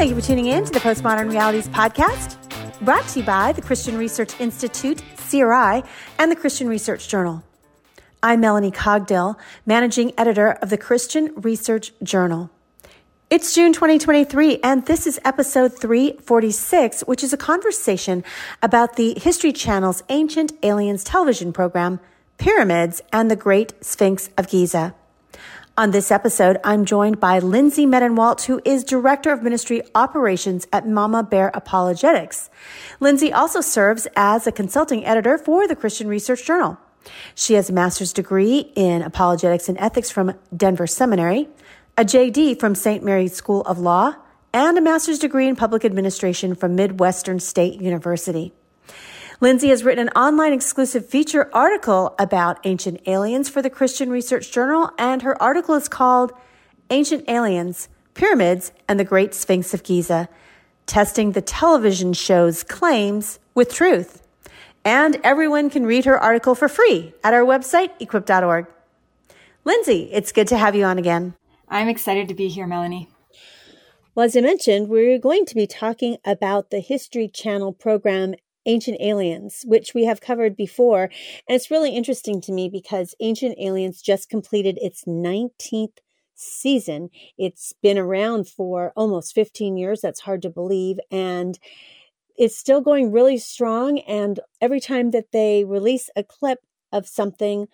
Thank you for tuning in to the Postmodern Realities podcast, brought to you by the Christian Research Institute, CRI, and the Christian Research Journal. I'm Melanie Cogdill, managing editor of the Christian Research Journal. It's June 2023, and this is episode 346, which is a conversation about the History Channel's Ancient Aliens television program, Pyramids and the Great Sphinx of Giza. On this episode, I'm joined by Lindsay Medenwalt, who is Director of Ministry Operations at Mama Bear Apologetics. Lindsay also serves as a consulting editor for the Christian Research Journal. She has a master's degree in apologetics and ethics from Denver Seminary, a JD from St. Mary's School of Law, and a master's degree in public administration from Midwestern State University. Lindsay has written an online exclusive feature article about ancient aliens for the Christian Research Journal, and her article is called Ancient Aliens, Pyramids, and the Great Sphinx of Giza, Testing the Television Show's Claims with Truth. And everyone can read her article for free at our website, equip.org. Lindsay, it's good to have you on again. I'm excited to be here, Melanie. Well, as I mentioned, we're going to be talking about the History Channel program Ancient Aliens, which we have covered before. And it's really interesting to me because Ancient Aliens just completed its 19th season. It's been around for almost 15 years. That's hard to believe. And it's still going really strong. And every time that they release a clip of something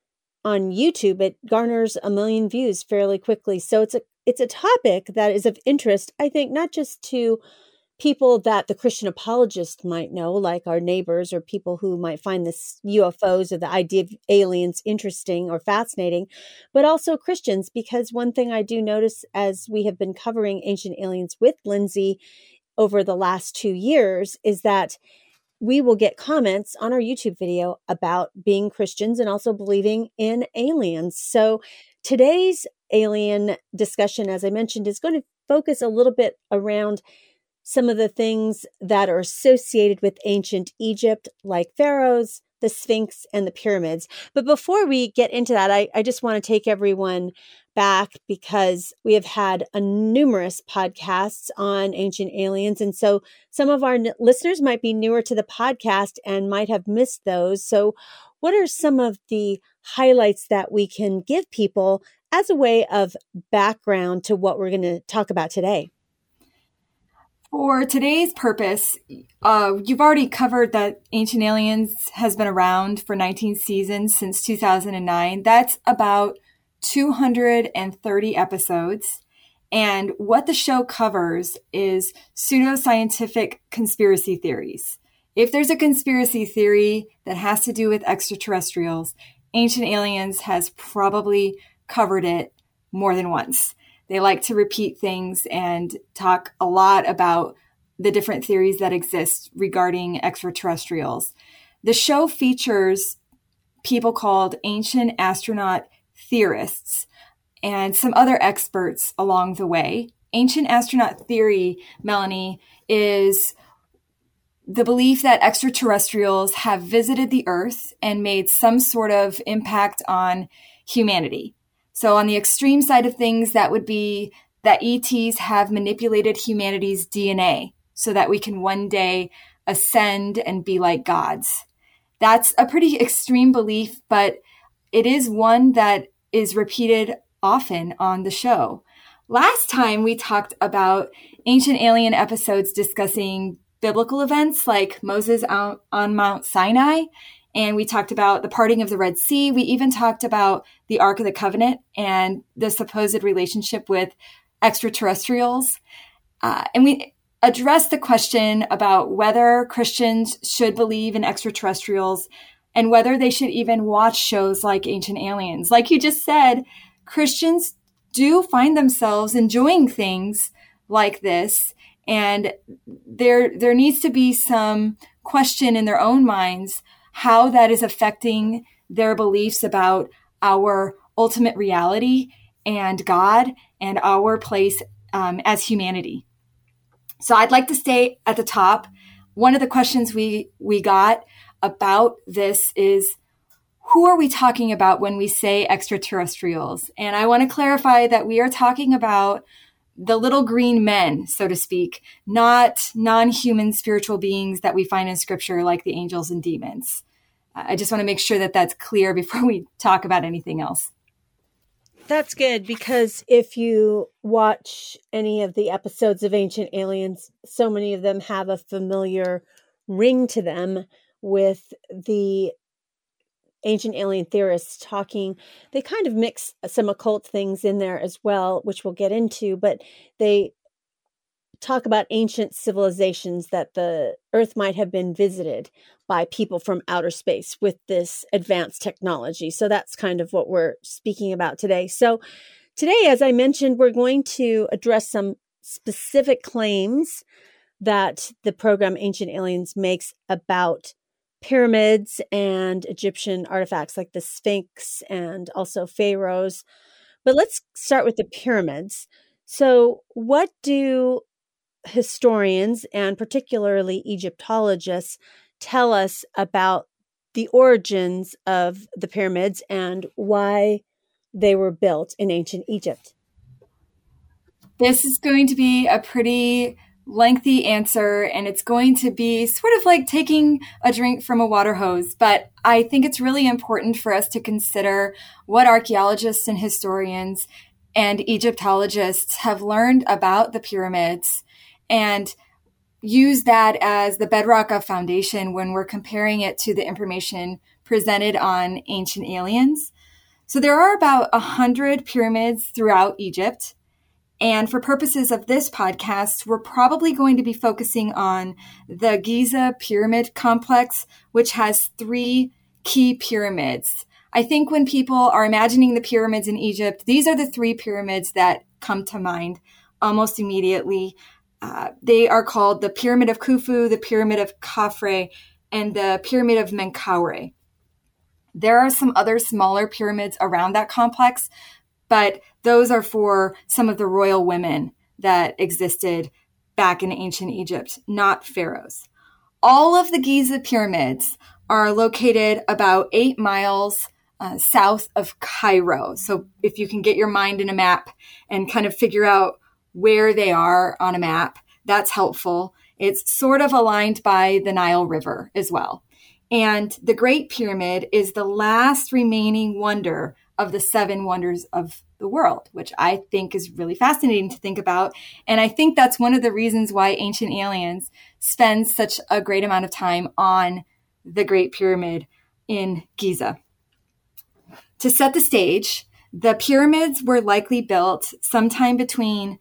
on YouTube, it garners 1 million views fairly quickly. So it's a topic that is of interest, I think, not just to people that the Christian apologist might know, like our neighbors or people who might find this UFOs or the idea of aliens interesting or fascinating, but also Christians, because one thing I do notice as we have been covering Ancient Aliens with Lindsay over the last 2 years is that we will get comments on our YouTube video about being Christians and also believing in aliens. So today's alien discussion, as I mentioned, is going to focus a little bit around some of the things that are associated with ancient Egypt, like pharaohs, the Sphinx, and the pyramids. But before we get into that, I just want to take everyone back because we have had numerous podcasts on ancient aliens. And so some of our listeners might be newer to the podcast and might have missed those. So what are some of the highlights that we can give people as a way of background to what we're going to talk about today? For today's purpose, you've already covered that Ancient Aliens has been around for 19 seasons since 2009. That's about 230 episodes. And what the show covers is pseudoscientific conspiracy theories. If there's a conspiracy theory that has to do with extraterrestrials, Ancient Aliens has probably covered it more than once. They like to repeat things and talk a lot about the different theories that exist regarding extraterrestrials. The show features people called ancient astronaut theorists and some other experts along the way. Ancient astronaut theory, Melanie, is the belief that extraterrestrials have visited the Earth and made some sort of impact on humanity. So on the extreme side of things, that would be that ETs have manipulated humanity's DNA so that we can one day ascend and be like gods. That's a pretty extreme belief, but it is one that is repeated often on the show. Last time we talked about ancient alien episodes discussing biblical events like Moses on Mount Sinai. And we talked about the parting of the Red Sea. We even talked about the Ark of the Covenant and the supposed relationship with extraterrestrials. And we addressed the question about whether Christians should believe in extraterrestrials and whether they should even watch shows like Ancient Aliens. Like you just said, Christians do find themselves enjoying things like this. And there needs to be some question in their own minds how that is affecting their beliefs about our ultimate reality and God and our place as humanity. So I'd like to stay at the top. One of the questions we got about this is, who are we talking about when we say extraterrestrials? And I want to clarify that we are talking about the little green men, so to speak, not non-human spiritual beings that we find in scripture like the angels and demons. I just want to make sure that that's clear before we talk about anything else. That's good, because if you watch any of the episodes of Ancient Aliens, so many of them have a familiar ring to them with the ancient alien theorists talking. They kind of mix some occult things in there as well, which we'll get into, but they talk about ancient civilizations that the Earth might have been visited by people from outer space with this advanced technology. So that's kind of what we're speaking about today. So today, as I mentioned, we're going to address some specific claims that the program Ancient Aliens makes about pyramids and Egyptian artifacts like the Sphinx and also pharaohs. But let's start with the pyramids. So what do historians and particularly Egyptologists tell us about the origins of the pyramids and why they were built in ancient Egypt? This is going to be a pretty lengthy answer, and it's going to be sort of like taking a drink from a water hose. But I think it's really important for us to consider what archaeologists and historians and Egyptologists have learned about the pyramids and use that as the bedrock of foundation when we're comparing it to the information presented on Ancient Aliens. So there are about 100 pyramids throughout Egypt. And for purposes of this podcast, we're probably going to be focusing on the Giza Pyramid Complex, which has 3 key pyramids. I think when people are imagining the pyramids in Egypt, these are the 3 pyramids that come to mind almost immediately. They are called the Pyramid of Khufu, the Pyramid of Khafre, and the Pyramid of Menkaure. There are some other smaller pyramids around that complex, but those are for some of the royal women that existed back in ancient Egypt, not pharaohs. All of the Giza pyramids are located about 8 miles south of Cairo. So if you can get your mind in a map and kind of figure out where they are on a map, that's helpful. It's sort of aligned by the Nile River as well. And the Great Pyramid is the last remaining wonder of the 7 wonders of the world, which I think is really fascinating to think about. And I think that's one of the reasons why Ancient Aliens spends such a great amount of time on the Great Pyramid in Giza. To set the stage, the pyramids were likely built sometime between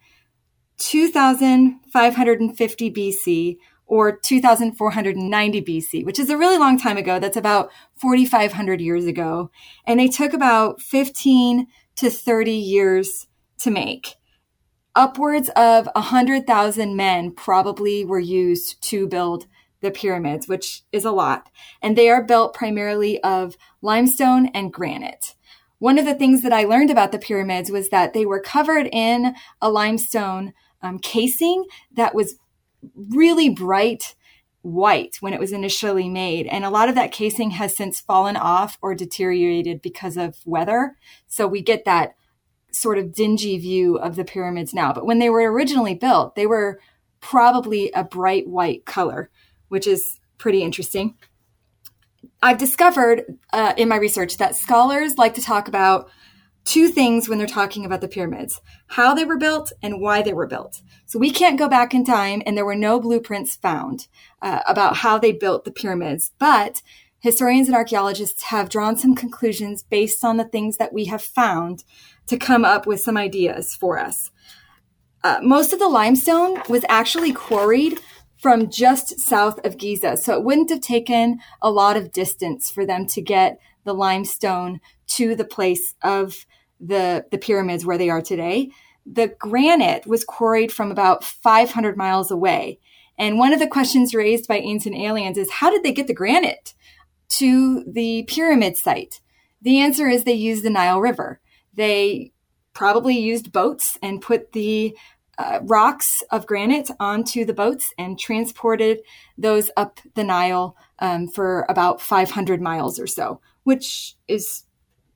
2550 BC or 2490 BC, which is a really long time ago. That's about 4,500 years ago. And they took about 15 to 30 years to make. Upwards of 100,000 men probably were used to build the pyramids, which is a lot. And they are built primarily of limestone and granite. One of the things that I learned about the pyramids was that they were covered in a limestone casing that was really bright white when it was initially made. And a lot of that casing has since fallen off or deteriorated because of weather. So we get that sort of dingy view of the pyramids now. But when they were originally built, they were probably a bright white color, which is pretty interesting. I've discovered in my research that scholars like to talk about 2 things when they're talking about the pyramids: how they were built and why they were built. So we can't go back in time, and there were no blueprints found about how they built the pyramids. But historians and archaeologists have drawn some conclusions based on the things that we have found to come up with some ideas for us. Most of the limestone was actually quarried from just south of Giza. So it wouldn't have taken a lot of distance for them to get the limestone to the place of the pyramids where they are today. The granite was quarried from about 500 miles away. And one of the questions raised by Ancient Aliens is, how did they get the granite to the pyramid site? The answer is they used the Nile River. They probably used boats and put the rocks of granite onto the boats and transported those up the Nile for about 500 miles or so, which is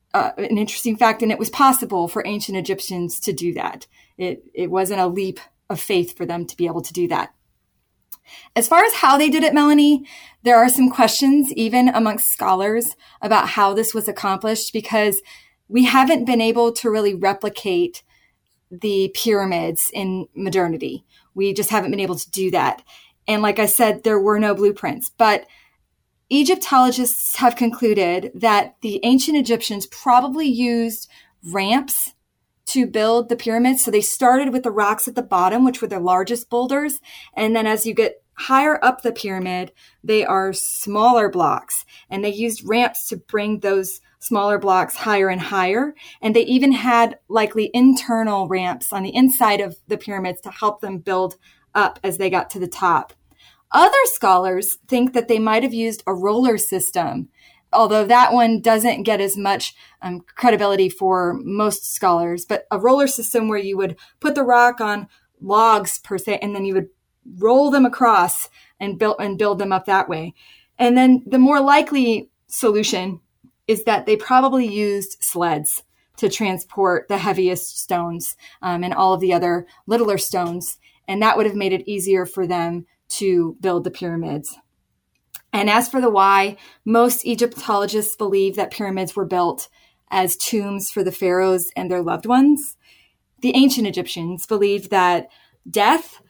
an interesting fact, and it was possible for ancient Egyptians to do that. It wasn't a leap of faith for them to be able to do that. As far as how they did it, Melanie, there are some questions even amongst scholars about how this was accomplished, because we haven't been able to really replicate the pyramids in modernity. We just haven't been able to do that. And like I said, there were no blueprints, but Egyptologists have concluded that the ancient Egyptians probably used ramps to build the pyramids. So they started with the rocks at the bottom, which were the largest boulders. And then as you get higher up the pyramid, they are smaller blocks. And they used ramps to bring those smaller blocks higher and higher. And they even had likely internal ramps on the inside of the pyramids to help them build up as they got to the top. Other scholars think that they might have used a roller system, although that one doesn't get as much credibility for most scholars. But a roller system where you would put the rock on logs per se, and then you would roll them across and build them up that way. And then the more likely solution is that they probably used sleds to transport the heaviest stones and all of the other littler stones. And that would have made it easier for them to build the pyramids. And as for the why, most Egyptologists believe that pyramids were built as tombs for the pharaohs and their loved ones. The ancient Egyptians believed that death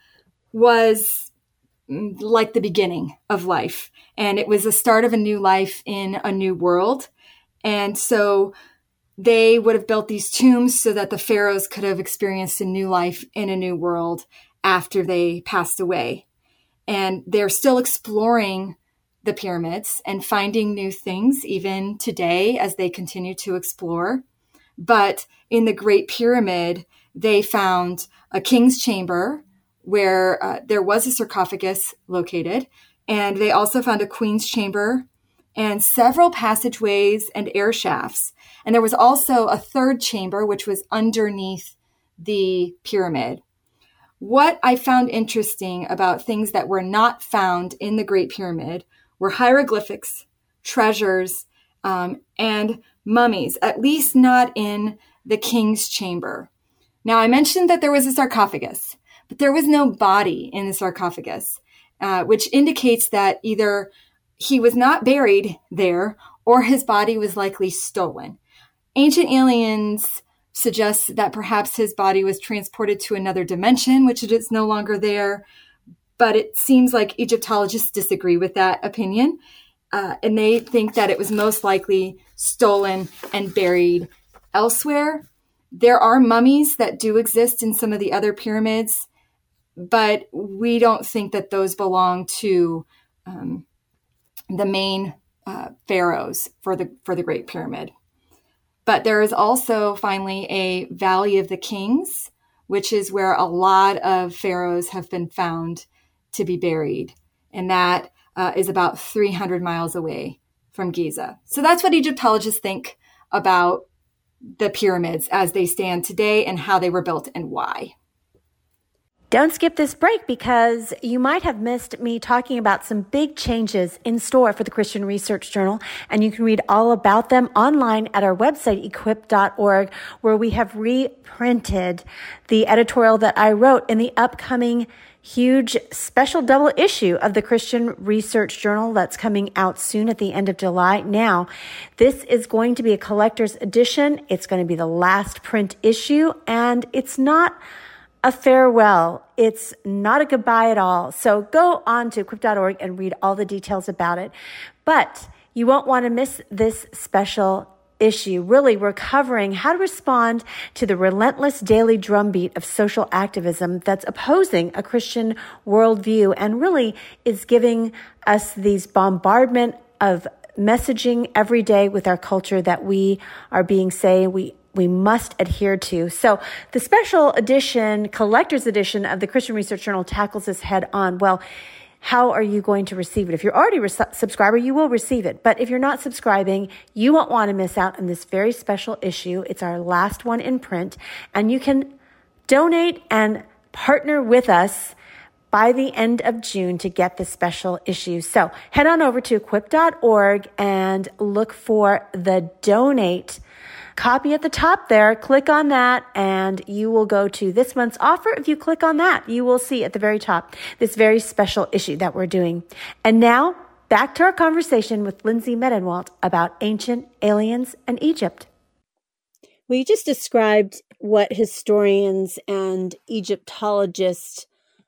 was like the beginning of life, and it was the start of a new life in a new world. And so they would have built these tombs so that the pharaohs could have experienced a new life in a new world after they passed away. And they're still exploring the pyramids and finding new things even today as they continue to explore. But in the Great Pyramid, they found a king's chamber where there was a sarcophagus located. And they also found a queen's chamber and several passageways and air shafts. And there was also a third chamber, which was underneath the pyramid. What I found interesting about things that were not found in the Great Pyramid were hieroglyphics, treasures, and mummies, at least not in the king's chamber. Now, I mentioned that there was a sarcophagus, but there was no body in the sarcophagus, which indicates that either he was not buried there or his body was likely stolen. Ancient Aliens suggests that perhaps his body was transported to another dimension, which it is no longer there. But it seems like Egyptologists disagree with that opinion. And they think that it was most likely stolen and buried elsewhere. There are mummies that do exist in some of the other pyramids, but we don't think that those belong to the main pharaohs for the Great Pyramid. But there is also, finally, a Valley of the Kings, which is where a lot of pharaohs have been found to be buried. And that is about 300 miles away from Giza. So that's what Egyptologists think about the pyramids as they stand today and how they were built and why. Don't skip this break, because you might have missed me talking about some big changes in store for the Christian Research Journal, and you can read all about them online at our website, equip.org, where we have reprinted the editorial that I wrote in the upcoming huge special double issue of the Christian Research Journal that's coming out soon at the end of July. Now, this is going to be a collector's edition. It's going to be the last print issue, and it's not a farewell. It's not a goodbye at all. So go on to equip.org and read all the details about it. But you won't want to miss this special issue. Really, we're covering how to respond to the relentless daily drumbeat of social activism that's opposing a Christian worldview and really is giving us these bombardment of messaging every day with our culture that we are being we must adhere to. So the special edition, collector's edition of the Christian Research Journal tackles this head on. Well, how are you going to receive it? If you're already a subscriber, you will receive it. But if you're not subscribing, you won't want to miss out on this very special issue. It's our last one in print, and you can donate and partner with us by the end of June to get this special issue. So head on over to equip.org and look for the donate copy at the top there. Click on that and you will go to this month's offer. If you click on that, you will see at the very top this very special issue that we're doing. And now back to our conversation with Lindsay Medenwalt about ancient aliens and Egypt. Well, you just described what historians and Egyptologists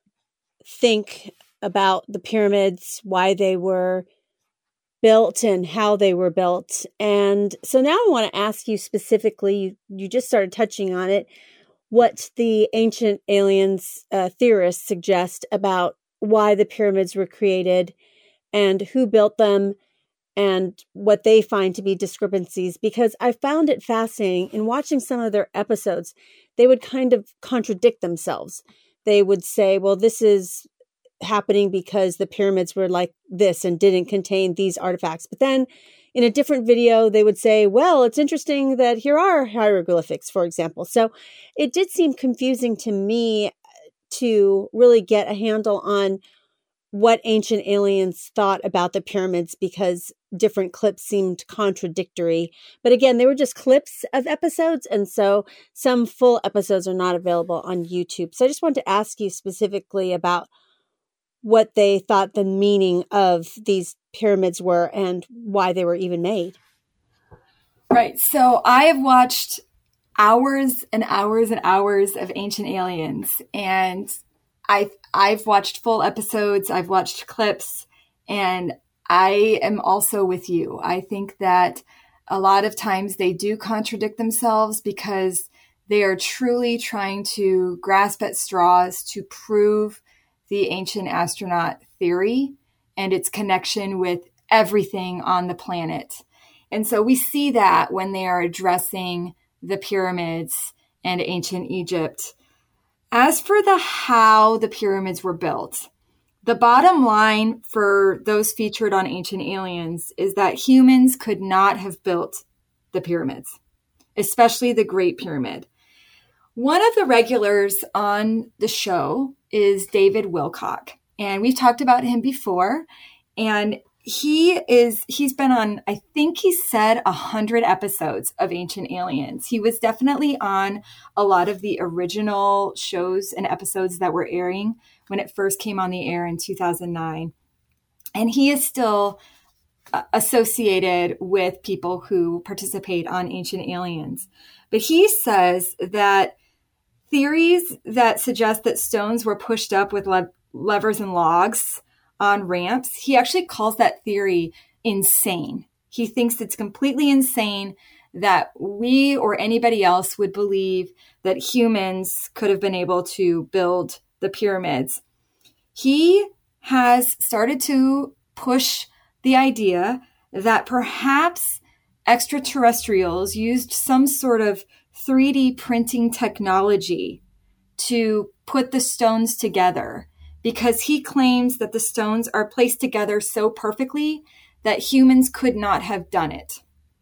think about the pyramids, why they were built and how they were built. And so now I want to ask you specifically, you just started touching on it, what the ancient aliens theorists suggest about why the pyramids were created and who built them and what they find to be discrepancies, because I found it fascinating in watching some of their episodes. They would kind of contradict themselves. They would say, well, this is happening because the pyramids were like this and didn't contain these artifacts. But then in a different video, they would say, well, it's interesting that here are hieroglyphics, for example. So it did seem confusing to me to really get a handle on what ancient aliens thought about the pyramids because different clips seemed contradictory. But again, they were just clips of episodes. And so some full episodes are not available on YouTube. So I just wanted to ask you specifically about what they thought the meaning of these pyramids were and why they were even made. Right. So I have watched hours and hours and hours of Ancient Aliens, and I've watched full episodes, I've watched clips, and I am also with you. I think that a lot of times they do contradict themselves because they are truly trying to grasp at straws to prove the ancient astronaut theory and its connection with everything on the planet. And so we see that when they are addressing the pyramids and ancient Egypt. As for the how the pyramids were built, the bottom line for those featured on Ancient Aliens is that humans could not have built the pyramids, especially the Great Pyramid. One of the regulars on the show is David Wilcock, and we've talked about him before. And he's been on, I think he said 100 episodes of Ancient Aliens. He was definitely on a lot of the original shows and episodes that were airing when it first came on the air in 2009. And he is still associated with people who participate on Ancient Aliens. But he says that theories that suggest that stones were pushed up with levers and logs on ramps, he actually calls that theory insane. He thinks it's completely insane that we or anybody else would believe that humans could have been able to build the pyramids. He has started to push the idea that perhaps extraterrestrials used some sort of 3D printing technology to put the stones together, because he claims that the stones are placed together so perfectly that humans could not have done it.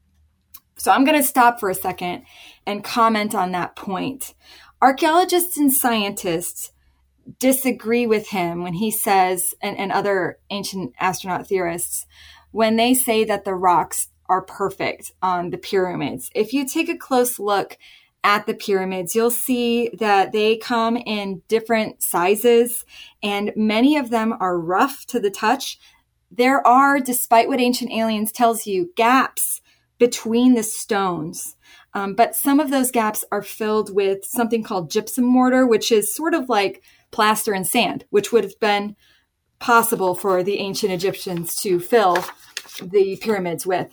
So I'm going to stop for a second and comment on that point. Archaeologists and scientists disagree with him when he says, and other ancient astronaut theorists, when they say that the rocks are perfect on the pyramids. If you take a close look at the pyramids, you'll see that they come in different sizes, and many of them are rough to the touch. There are, despite what Ancient Aliens tells you, gaps between the stones. But some of those gaps are filled with something called gypsum mortar, which is sort of like plaster and sand, which would have been possible for the ancient Egyptians to fill the pyramids with.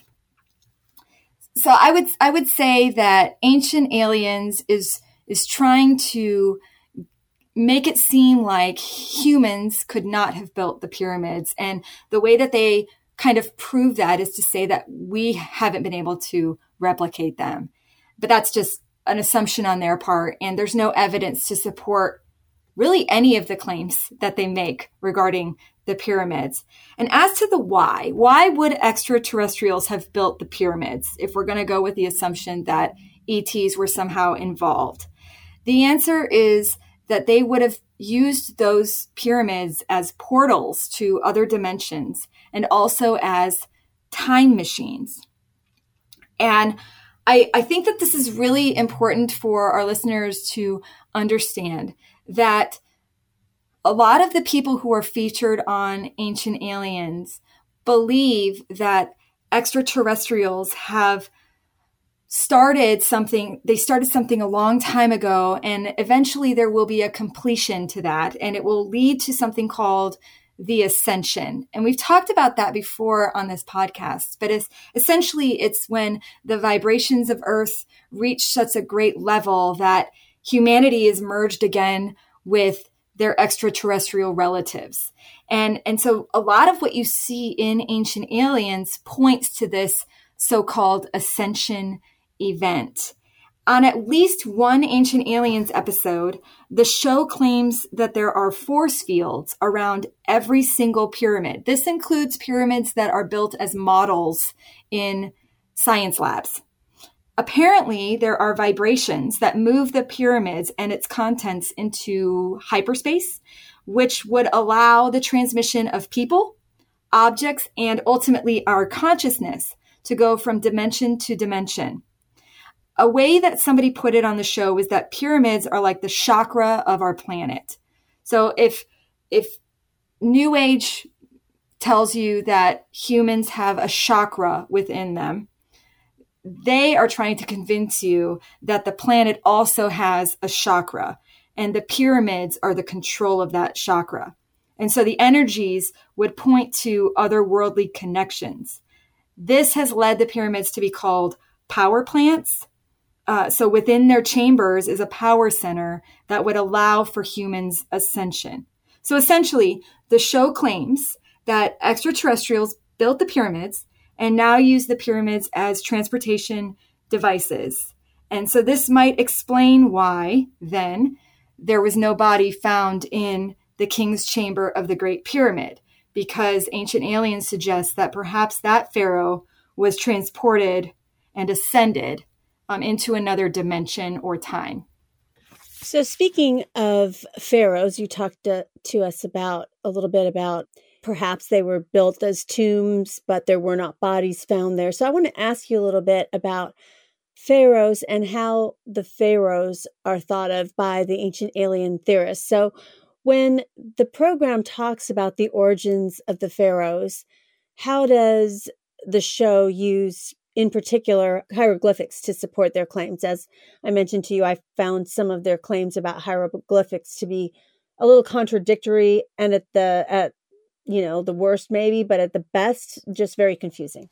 So I would say that Ancient Aliens is trying to make it seem like humans could not have built the pyramids. And the way that they kind of prove that is to say that we haven't been able to replicate them. But that's just an assumption on their part. And there's no evidence to support really any of the claims that they make regarding the pyramids. And as to the why would extraterrestrials have built the pyramids if we're going to go with the assumption that ETs were somehow involved? The answer is that they would have used those pyramids as portals to other dimensions and also as time machines. And I think that this is really important for our listeners to understand that a lot of the people who are featured on Ancient Aliens believe that extraterrestrials have started something a long time ago, and eventually there will be a completion to that, and it will lead to something called the ascension. And we've talked about that before on this podcast, but it's when the vibrations of Earth reach such a great level that humanity is merged again with their extraterrestrial relatives. And so a lot of what you see in Ancient Aliens points to this so-called ascension event. On at least one Ancient Aliens episode, the show claims that there are force fields around every single pyramid. This includes pyramids that are built as models in science labs. Apparently, there are vibrations that move the pyramids and its contents into hyperspace, which would allow the transmission of people, objects, and ultimately our consciousness to go from dimension to dimension. A way that somebody put it on the show is that pyramids are like the chakra of our planet. So if New Age tells you that humans have a chakra within them, they are trying to convince you that the planet also has a chakra, and the pyramids are the control of that chakra. And so the energies would point to otherworldly connections. This has led the pyramids to be called power plants. So within their chambers is a power center that would allow for humans' ascension. So essentially, the show claims that extraterrestrials built the pyramids and now use the pyramids as transportation devices. And so this might explain why, then, there was no body found in the king's chamber of the Great Pyramid, because Ancient Aliens suggest that perhaps that pharaoh was transported and ascended into another dimension or time. So speaking of pharaohs, you talked to us about a little bit about perhaps they were built as tombs, but there were not bodies found there. So I want to ask you a little bit about pharaohs and how the pharaohs are thought of by the ancient alien theorists. So when the program talks about the origins of the pharaohs, how does the show use, in particular, hieroglyphics to support their claims? As I mentioned to you, I found some of their claims about hieroglyphics to be a little contradictory, and at the worst maybe, but at the best, just very confusing.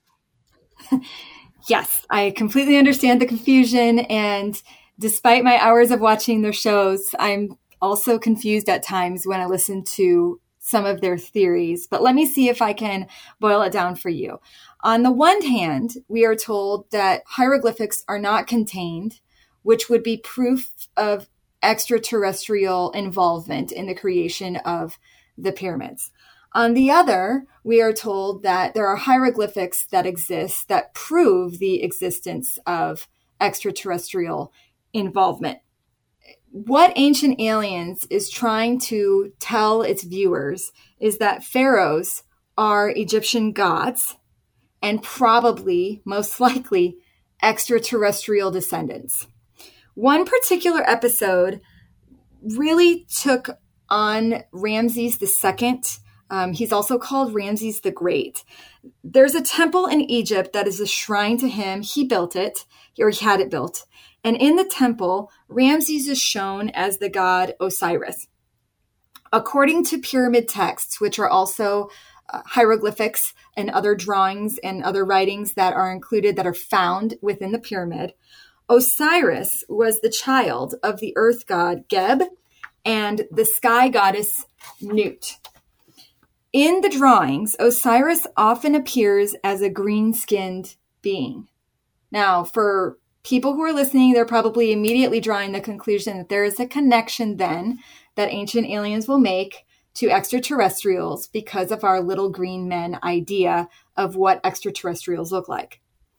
Yes, I completely understand the confusion. And despite my hours of watching their shows, I'm also confused at times when I listen to some of their theories. But let me see if I can boil it down for you. On the one hand, we are told that hieroglyphics are not contained, which would be proof of extraterrestrial involvement in the creation of the pyramids. On the other, we are told that there are hieroglyphics that exist that prove the existence of extraterrestrial involvement. What Ancient Aliens is trying to tell its viewers is that pharaohs are Egyptian gods and probably, most likely, extraterrestrial descendants. One particular episode really took on Ramses II. He's also called Ramses the Great. There's a temple in Egypt that is a shrine to him. He built it, or he had it built. And in the temple, Ramses is shown as the god Osiris. According to pyramid texts, which are also hieroglyphics and other drawings and other writings that are included that are found within the pyramid, Osiris was the child of the earth god Geb and the sky goddess Nut. In the drawings, Osiris often appears as a green-skinned being. Now, for people who are listening, they're probably immediately drawing the conclusion that there is a connection then that Ancient Aliens will make to extraterrestrials because of our little green men idea of what extraterrestrials look like.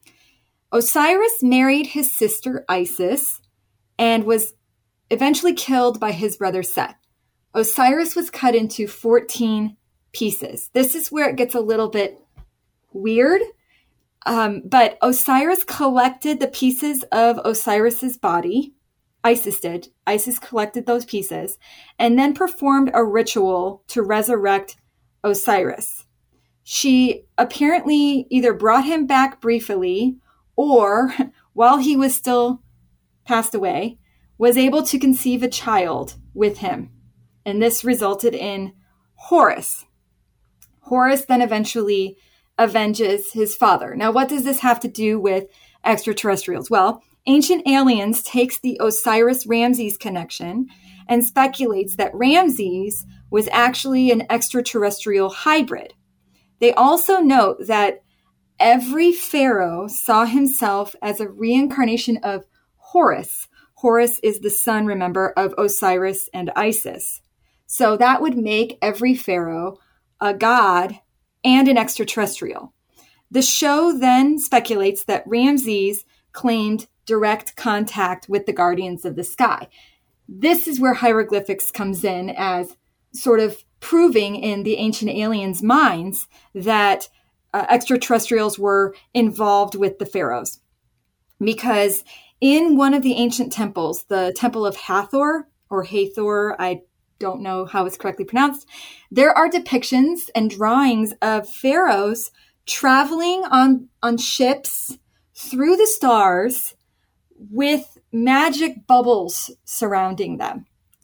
Osiris married his sister Isis and was eventually killed by his brother Set. Osiris was cut into 14 pieces. This is where it gets a little bit weird. But Osiris collected the pieces of Osiris's body. Isis did. Isis collected those pieces and then performed a ritual to resurrect Osiris. She apparently either brought him back briefly or, while he was still passed away, was able to conceive a child with him. And this resulted in Horus. Horus then eventually avenges his father. Now, what does this have to do with extraterrestrials? Well, Ancient Aliens takes the Osiris-Ramses connection and speculates that Ramses was actually an extraterrestrial hybrid. They also note that every pharaoh saw himself as a reincarnation of Horus. Horus is the son, remember, of Osiris and Isis. So that would make every pharaoh a god and an extraterrestrial. The show then speculates that Ramses claimed direct contact with the guardians of the sky. This is where hieroglyphics comes in as sort of proving in the Ancient Aliens' minds that extraterrestrials were involved with the pharaohs. Because in one of the ancient temples, the Temple of Hathor, or Hathor, I don't know how it's correctly pronounced, there are depictions and drawings of pharaohs traveling on ships through the stars with magic bubbles surrounding them.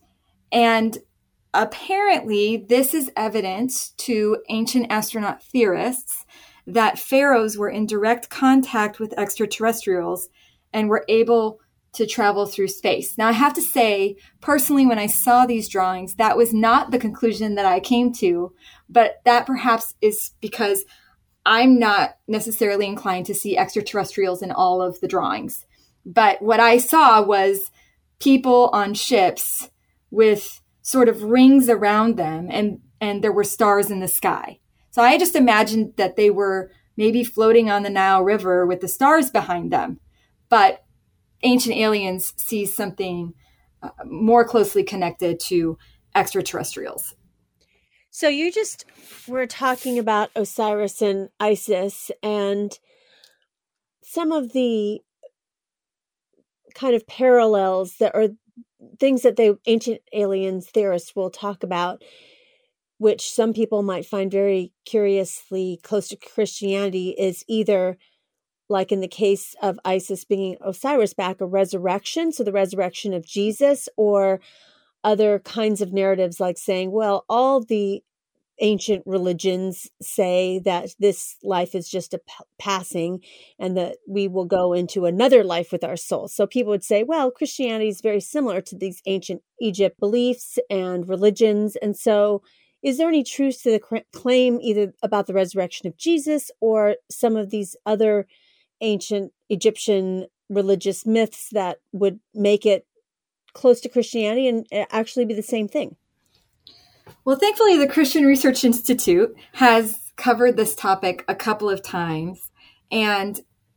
And apparently, this is evidence to ancient astronaut theorists that pharaohs were in direct contact with extraterrestrials and were able to travel through space. Now, I have to say, personally, when I saw these drawings, that was not the conclusion that I came to, but that perhaps is because I'm not necessarily inclined to see extraterrestrials in all of the drawings. But what I saw was people on ships with sort of rings around them, and there were stars in the sky. So I just imagined that they were maybe floating on the Nile River with the stars behind them. But Ancient Aliens sees something more closely connected to extraterrestrials. So you just were talking about Osiris and Isis and some of the kind of parallels that are things that the Ancient Aliens theorists will talk about, which some people might find very curiously close to Christianity, is either, like in the case of Isis bringing Osiris back, a resurrection, so the resurrection of Jesus, or other kinds of narratives like saying, well, all the ancient religions say that this life is just a passing and that we will go into another life with our soul. So people would say, well, Christianity is very similar to these ancient Egypt beliefs and religions. And so is there any truth to the claim either about the resurrection of Jesus or some of these other ancient Egyptian religious myths that would make it close to Christianity and actually be the same thing? Well, thankfully, the Christian Research Institute has covered this topic a couple of times. And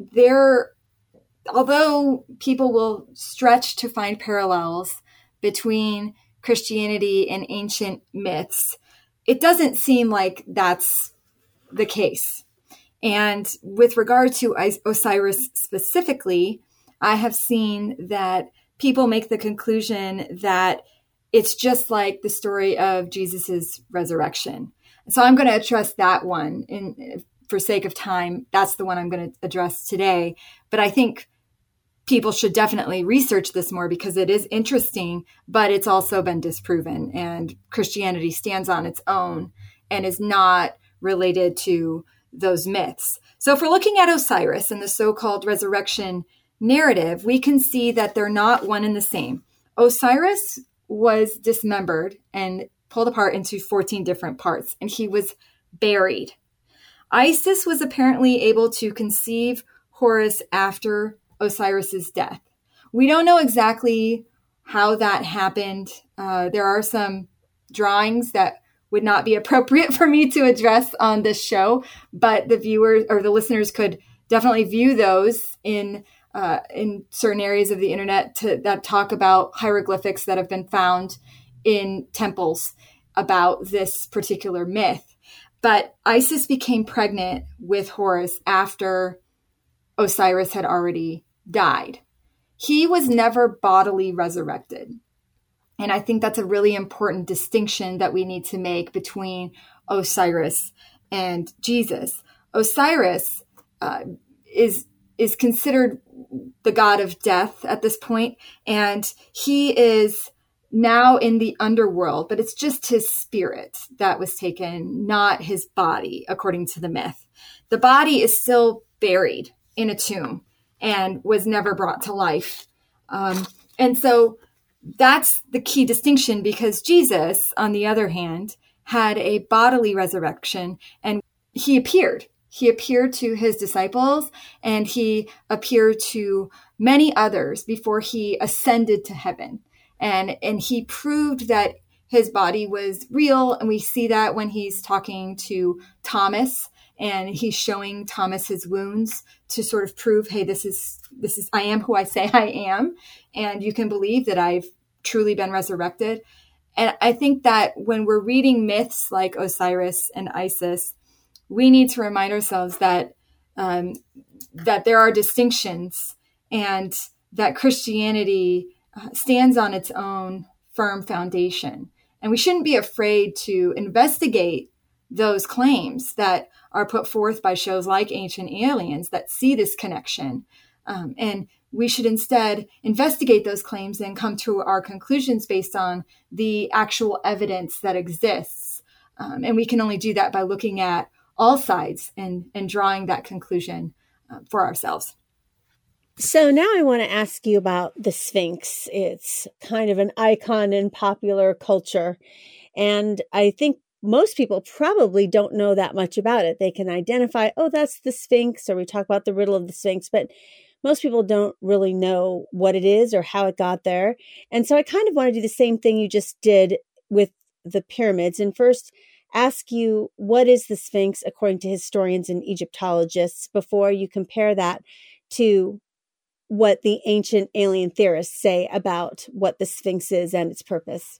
although people will stretch to find parallels between Christianity and ancient myths, it doesn't seem like that's the case. And with regard to Osiris specifically, I have seen that people make the conclusion that it's just like the story of Jesus's resurrection. So I'm going to address that one for sake of time. That's the one I'm going to address today. But I think people should definitely research this more because it is interesting, but it's also been disproven. And Christianity stands on its own and is not related to those myths. So if we're looking at Osiris and the so-called resurrection narrative, we can see that they're not one and the same. Osiris was dismembered and pulled apart into 14 different parts, and he was buried. Isis was apparently able to conceive Horus after Osiris's death. We don't know exactly how that happened. There are some drawings that would not be appropriate for me to address on this show, but the viewers or the listeners could definitely view those in certain areas of the internet that talk about hieroglyphics that have been found in temples about this particular myth. But Isis became pregnant with Horus after Osiris had already died. He was never bodily resurrected. And I think that's a really important distinction that we need to make between Osiris and Jesus. Osiris is considered the god of death at this point, and he is now in the underworld, but it's just his spirit that was taken, not his body, according to the myth. The body is still buried in a tomb and was never brought to life. And so that's the key distinction, because Jesus, on the other hand, had a bodily resurrection, and he appeared. He appeared to his disciples, and he appeared to many others before he ascended to heaven. And he proved that his body was real. And we see that when he's talking to Thomas, and he's showing Thomas his wounds to sort of prove, hey, this is, I am who I say I am. And you can believe that I've truly been resurrected. And I think that when we're reading myths like Osiris and Isis, we need to remind ourselves that that there are distinctions, and that Christianity stands on its own firm foundation. And we shouldn't be afraid to investigate those claims that are put forth by shows like Ancient Aliens that see this connection. And we should instead investigate those claims and come to our conclusions based on the actual evidence that exists. And we can only do that by looking at all sides and drawing that conclusion for ourselves. So now I want to ask you about the Sphinx. It's kind of an icon in popular culture. And I think most people probably don't know that much about it. They can identify, oh, that's the Sphinx, or we talk about the riddle of the Sphinx, but most people don't really know what it is or how it got there. And so I kind of want to do the same thing you just did with the pyramids, and first ask you, what is the Sphinx according to historians and Egyptologists, before you compare that to what the ancient alien theorists say about what the Sphinx is and its purpose.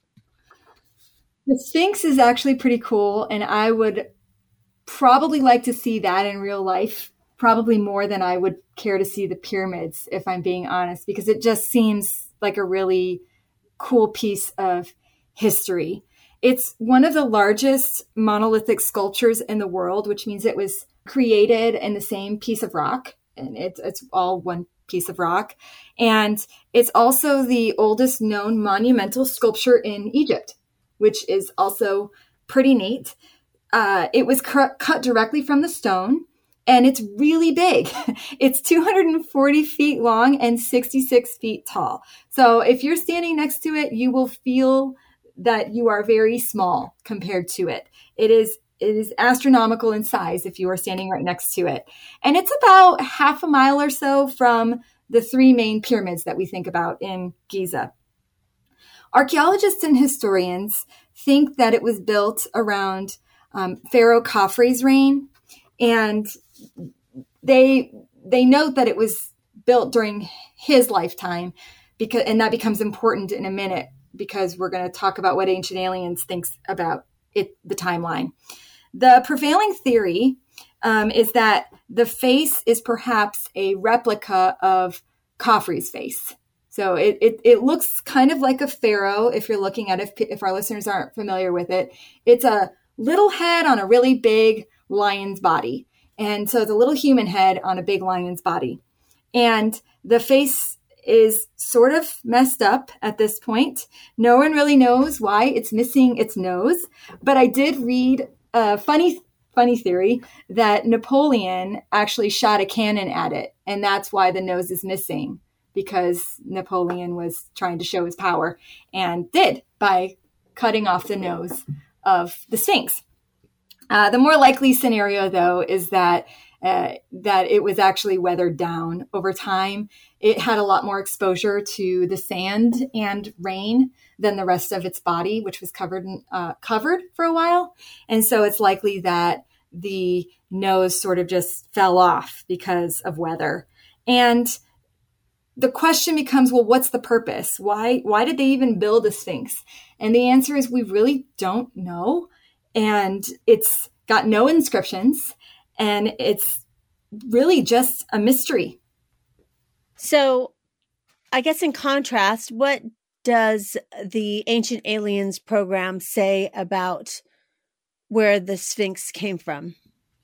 The Sphinx is actually pretty cool, and I would probably like to see that in real life, probably more than I would care to see the pyramids, if I'm being honest, because it just seems like a really cool piece of history. It's one of the largest monolithic sculptures in the world, which means it was created in the same piece of rock, and it's all one piece of rock. And it's also the oldest known monumental sculpture in Egypt, which is also pretty neat. It was cut directly from the stone, and it's really big. It's 240 feet long and 66 feet tall. So if you're standing next to it, you will feel that you are very small compared to it. It is astronomical in size if you are standing right next to it. And it's about half a mile or so from the three main pyramids that we think about in Giza. Archaeologists and historians think that it was built around Pharaoh Khafre's reign, and they note that it was built during his lifetime, and that becomes important in a minute, because we're going to talk about what Ancient Aliens thinks about it, the timeline. The prevailing theory is that the face is perhaps a replica of Khafre's face. So it looks kind of like a pharaoh if you're looking at it, if our listeners aren't familiar with it. It's a little head on a really big lion's body. And so it's a little human head on a big lion's body. And the face is sort of messed up at this point. No one really knows why it's missing its nose. But I did read a funny theory that Napoleon actually shot a cannon at it. And that's why the nose is missing, because Napoleon was trying to show his power, and did by cutting off the nose of the Sphinx. The more likely scenario, though, is that it was actually weathered down over time. It had a lot more exposure to the sand and rain than the rest of its body, which was covered for a while. And so it's likely that the nose sort of just fell off because of weather. And the question becomes, well, what's the purpose? Why did they even build a Sphinx? And the answer is, we really don't know. And it's got no inscriptions, and it's really just a mystery. So I guess in contrast, what does the Ancient Aliens program say about where the Sphinx came from?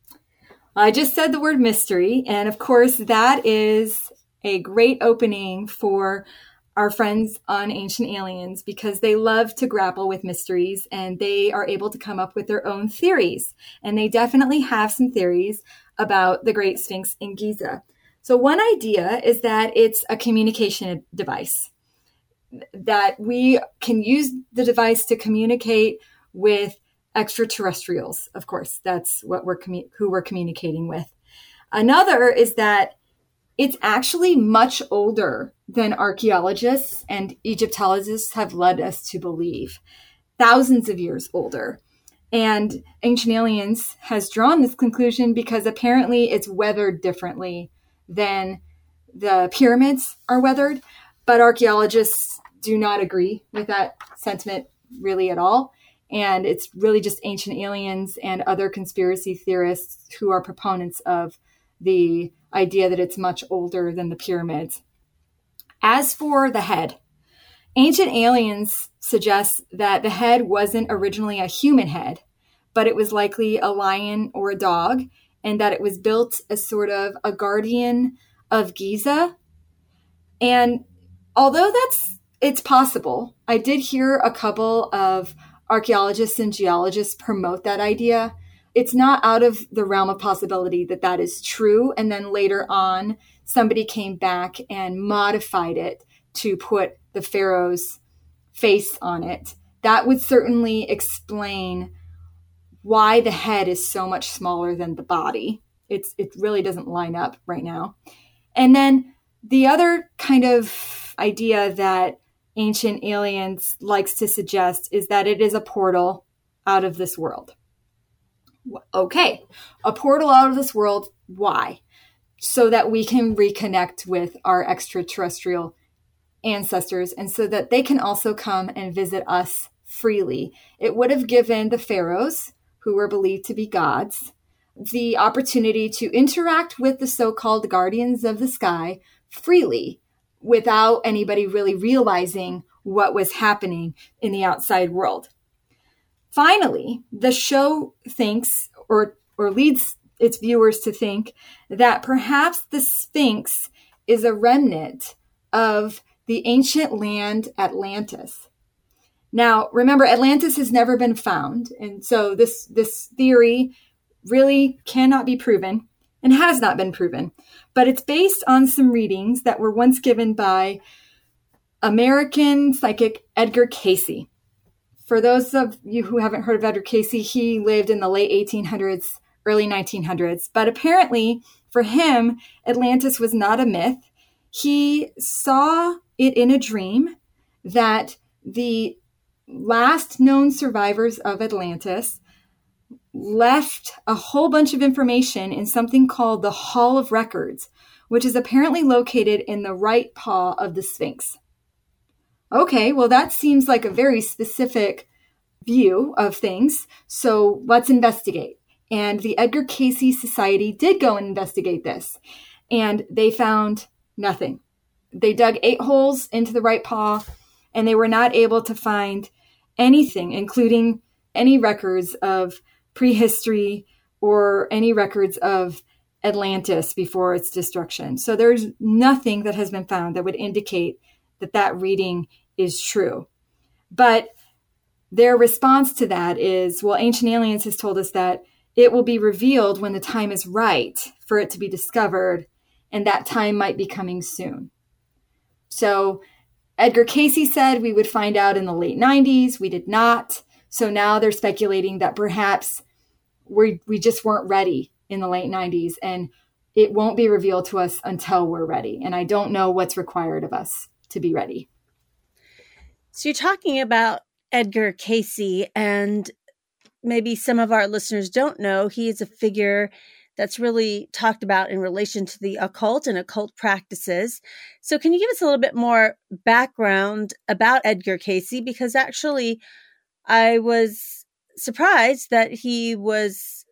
I just said the word mystery. And of course, that is a great opening for our friends on Ancient Aliens because they love to grapple with mysteries and they are able to come up with their own theories. And they definitely have some theories about the Great Sphinx in Giza. So one idea is that it's a communication device, that we can use the device to communicate with extraterrestrials. Of course, that's what who we're communicating with. Another is that it's actually much older than archaeologists and Egyptologists have led us to believe. Thousands of years older. And Ancient Aliens has drawn this conclusion because apparently it's weathered differently than the pyramids are weathered. But archaeologists do not agree with that sentiment really at all. And it's really just Ancient Aliens and other conspiracy theorists who are proponents of the idea that it's much older than the pyramids. As for the head, Ancient Aliens suggests that the head wasn't originally a human head, but it was likely a lion or a dog, and that it was built as sort of a guardian of Giza. And although it's possible, I did hear a couple of archaeologists and geologists promote that idea. It's not out of the realm of possibility that that is true. And then later on, somebody came back and modified it to put the pharaoh's face on it. That would certainly explain why the head is so much smaller than the body. It really doesn't line up right now. And then the other kind of idea that Ancient Aliens likes to suggest is that it is a portal out of this world. Okay, a portal out of this world. Why? So that we can reconnect with our extraterrestrial ancestors and so that they can also come and visit us freely. It would have given the pharaohs, who were believed to be gods, the opportunity to interact with the so-called guardians of the sky freely without anybody really realizing what was happening in the outside world. Finally, the show thinks or leads its viewers to think that perhaps the Sphinx is a remnant of the ancient land Atlantis. Now, remember, Atlantis has never been found. And so this theory really cannot be proven and has not been proven. But it's based on some readings that were once given by American psychic Edgar Cayce. For those of you who haven't heard of Edgar Cayce, he lived in the late 1800s, early 1900s. But apparently, for him, Atlantis was not a myth. He saw it in a dream that the last known survivors of Atlantis left a whole bunch of information in something called the Hall of Records, which is apparently located in the right paw of the Sphinx. Okay, well, that seems like a very specific view of things, so let's investigate. And the Edgar Cayce Society did go and investigate this, and they found nothing. They dug 8 holes into the right paw, and they were not able to find anything, including any records of prehistory or any records of Atlantis before its destruction. So there's nothing that has been found that would indicate that that reading is true. But their response to that is, well, Ancient Aliens has told us that it will be revealed when the time is right for it to be discovered, and that time might be coming soon. So Edgar Cayce said we would find out in the late 90s. We did not. So now they're speculating that perhaps we just weren't ready in the late 90s, and it won't be revealed to us until we're ready. And I don't know what's required of us to be ready. So you're talking about Edgar Cayce, and maybe some of our listeners don't know, he is a figure that's really talked about in relation to the occult and occult practices. So can you give us a little bit more background about Edgar Cayce? Because actually I was surprised that he was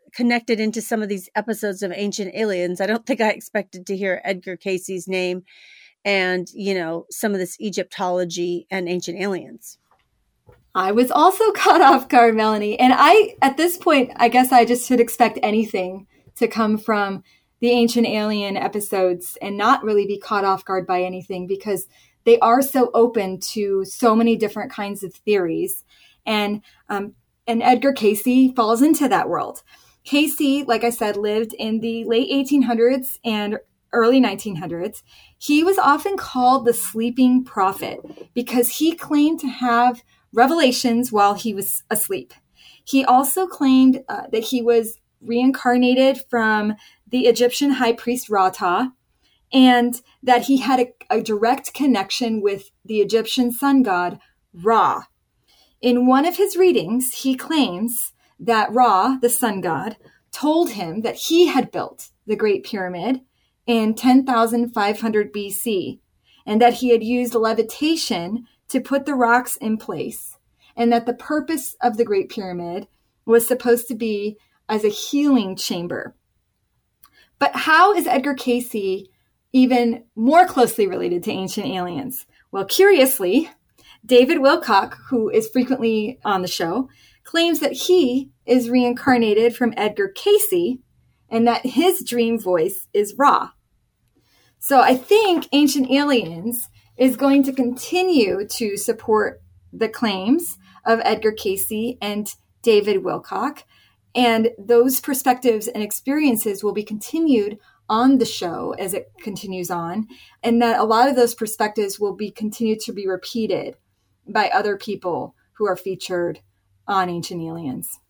connected into some of these episodes of Ancient Aliens. I don't think I expected to hear Edgar Cayce's name and, some of this Egyptology and Ancient Aliens. I was also caught off guard, Melanie. And at this point, I guess I just should expect anything to come from the Ancient Alien episodes and not really be caught off guard by anything, because they are so open to so many different kinds of theories. And Edgar Cayce falls into that world. Cayce, like I said, lived in the late 1800s and early 1900s. He was often called the sleeping prophet because he claimed to have revelations while he was asleep. He also claimed that he was reincarnated from the Egyptian high priest Ra, and that he had a direct connection with the Egyptian sun god Ra. In one of his readings, he claims that Ra, the sun god, told him that he had built the Great Pyramid in 10,500 BC, and that he had used levitation to put the rocks in place, and that the purpose of the Great Pyramid was supposed to be as a healing chamber. But how is Edgar Cayce even more closely related to Ancient Aliens? Well, curiously, David Wilcock, who is frequently on the show, claims that he is reincarnated from Edgar Cayce and that his dream voice is Ra. So I think Ancient Aliens is going to continue to support the claims of Edgar Cayce and David Wilcock, and those perspectives and experiences will be continued on the show as it continues on, and that a lot of those perspectives will be continued to be repeated by other people who are featured on Ancient Aliens.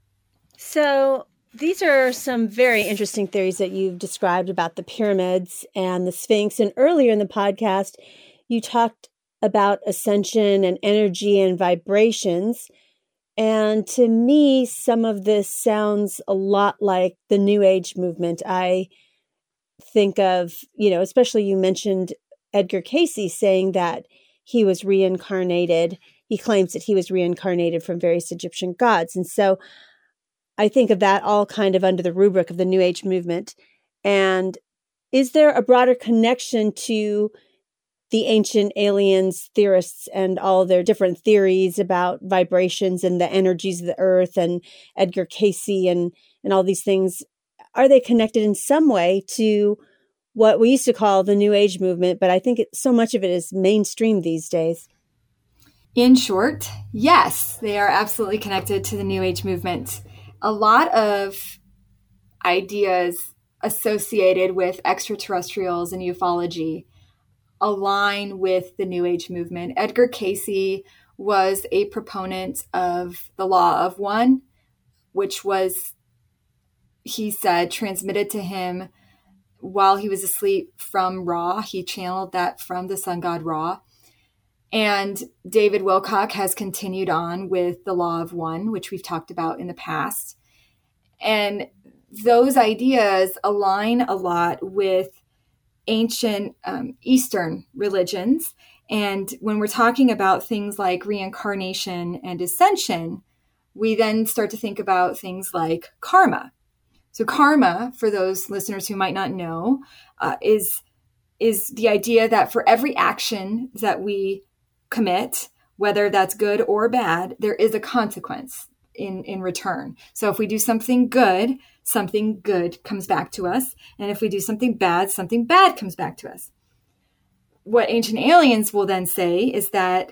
So these are some very interesting theories that you've described about the pyramids and the Sphinx. And earlier in the podcast, you talked about ascension and energy and vibrations. And to me, some of this sounds a lot like the New Age movement. I think of, especially you mentioned Edgar Cayce saying that he was reincarnated. He claims that he was reincarnated from various Egyptian gods. And so I think of that all kind of under the rubric of the New Age movement. And is there a broader connection to the Ancient Aliens theorists and all their different theories about vibrations and the energies of the earth and Edgar Cayce and all these things? Are they connected in some way to what we used to call the New Age movement? But I think so much of it is mainstream these days. In short, yes, they are absolutely connected to the New Age movement. A lot of ideas associated with extraterrestrials and ufology align with the New Age movement. Edgar Cayce was a proponent of the Law of One, which was, he said, transmitted to him while he was asleep from Ra. He channeled that from the sun god Ra. And David Wilcock has continued on with the Law of One, which we've talked about in the past. And those ideas align a lot with ancient Eastern religions. And when we're talking about things like reincarnation and ascension, we then start to think about things like karma. So karma, for those listeners who might not know, is the idea that for every action that we commit, whether that's good or bad, there is a consequence in return. So if we do something good comes back to us. And if we do something bad comes back to us. What Ancient Aliens will then say is that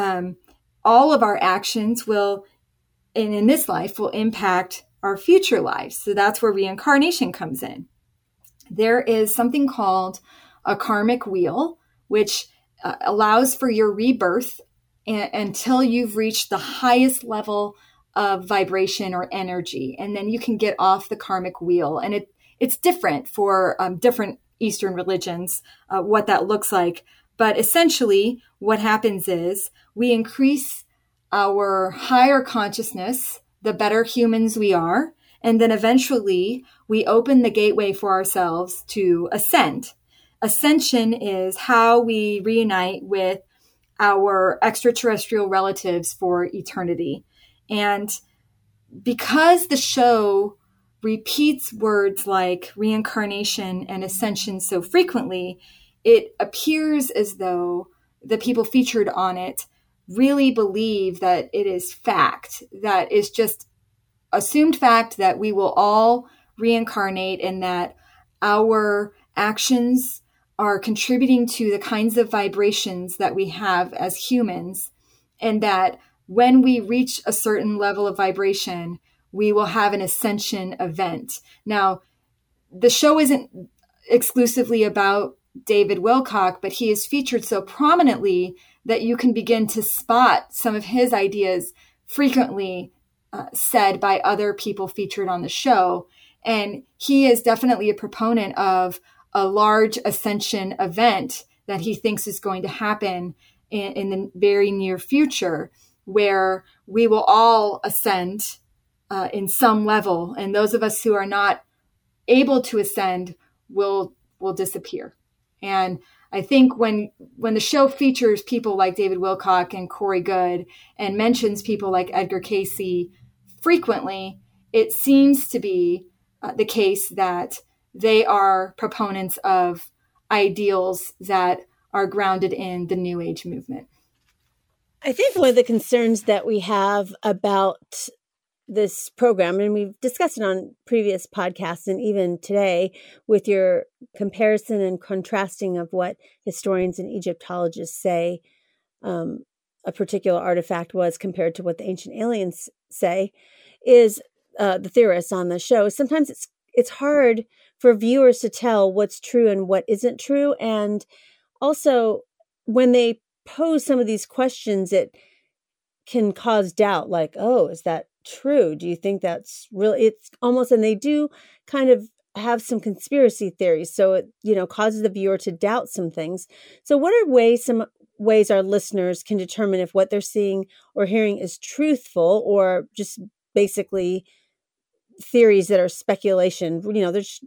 all of our actions will, in this life, will impact our future lives. So that's where reincarnation comes in. There is something called a karmic wheel, which allows for your rebirth until you've reached the highest level of vibration or energy. And then you can get off the karmic wheel. And it's different for different Eastern religions, what that looks like. But essentially, what happens is we increase our higher consciousness, the better humans we are. And then eventually, we open the gateway for ourselves to ascend. Ascension is how we reunite with our extraterrestrial relatives for eternity. And because the show repeats words like reincarnation and ascension so frequently, it appears as though the people featured on it really believe that it is fact, that is just assumed fact that we will all reincarnate and that our actions are contributing to the kinds of vibrations that we have as humans, and that when we reach a certain level of vibration, we will have an ascension event. Now, the show isn't exclusively about David Wilcock, but he is featured so prominently that you can begin to spot some of his ideas frequently said by other people featured on the show. And he is definitely a proponent of a large ascension event that he thinks is going to happen in the very near future, where we will all ascend in some level. And those of us who are not able to ascend will disappear. And I think when the show features people like David Wilcock and Corey Goode and mentions people like Edgar Cayce frequently, it seems to be the case that they are proponents of ideals that are grounded in the New Age movement. I think one of the concerns that we have about this program, and we've discussed it on previous podcasts and even today with your comparison and contrasting of what historians and Egyptologists say a particular artifact was compared to what the ancient aliens say, is the theorists on the show. Sometimes it's hard for viewers to tell what's true and what isn't true. And also, when they pose some of these questions, it can cause doubt, like, oh, is that true? Do you think that's really, it's almost, and they do kind of have some conspiracy theories. So it, causes the viewer to doubt some things. So what are some ways our listeners can determine if what they're seeing or hearing is truthful or just basically theories that are speculation? They're just,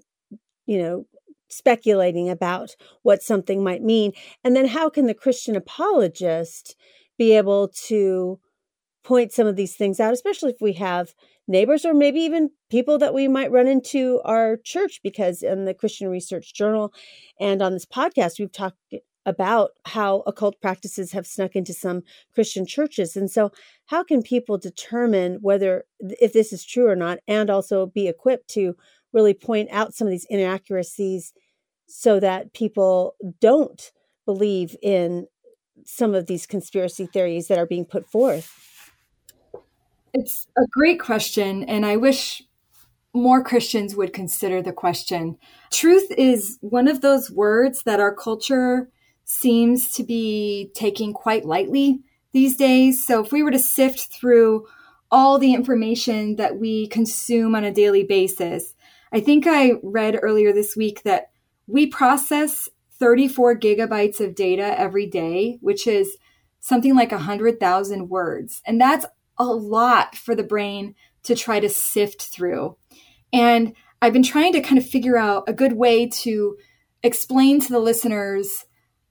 speculating about what something might mean. And then how can the Christian apologist be able to point some of these things out, especially if we have neighbors or maybe even people that we might run into our church? Because in the Christian Research Journal and on this podcast, we've talked about how occult practices have snuck into some Christian churches. And so how can people determine if this is true or not, and also be equipped to really point out some of these inaccuracies so that people don't believe in some of these conspiracy theories that are being put forth? It's a great question, and I wish more Christians would consider the question. Truth is one of those words that our culture seems to be taking quite lightly these days. So if we were to sift through all the information that we consume on a daily basis, I think I read earlier this week that we process 34 gigabytes of data every day, which is something like 100,000 words. And that's a lot for the brain to try to sift through. And I've been trying to kind of figure out a good way to explain to the listeners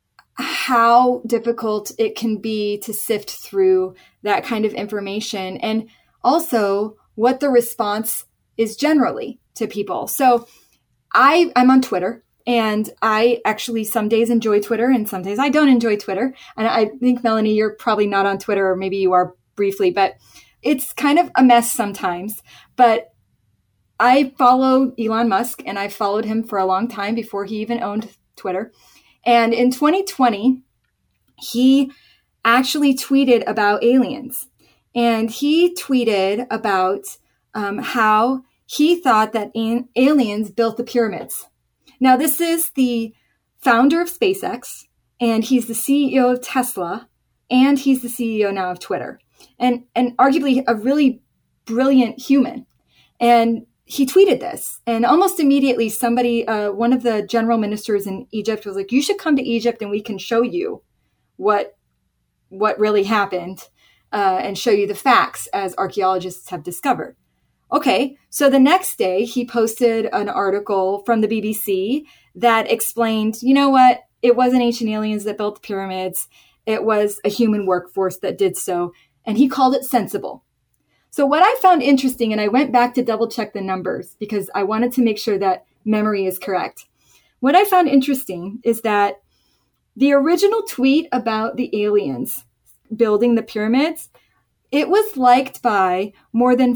how difficult it can be to sift through that kind of information, and also what the response is generally to people. So I'm on Twitter, and I actually some days enjoy Twitter and some days I don't enjoy Twitter. And I think, Melanie, you're probably not on Twitter, or maybe you are briefly, but it's kind of a mess sometimes. But I follow Elon Musk, and I followed him for a long time before he even owned Twitter. And in 2020, he actually tweeted about aliens. And he tweeted about how he thought that aliens built the pyramids. Now, this is the founder of SpaceX, and he's the CEO of Tesla, and he's the CEO now of Twitter, and arguably a really brilliant human. And he tweeted this, and almost immediately somebody, one of the general ministers in Egypt, was like, you should come to Egypt and we can show you what really happened and show you the facts as archaeologists have discovered. Okay, so the next day he posted an article from the BBC that explained, you know what, it wasn't ancient aliens that built the pyramids. It was a human workforce that did so. And he called it sensible. So what I found interesting, and I went back to double check the numbers because I wanted to make sure that memory is correct. What I found interesting is that the original tweet about the aliens building the pyramids, it was liked by more than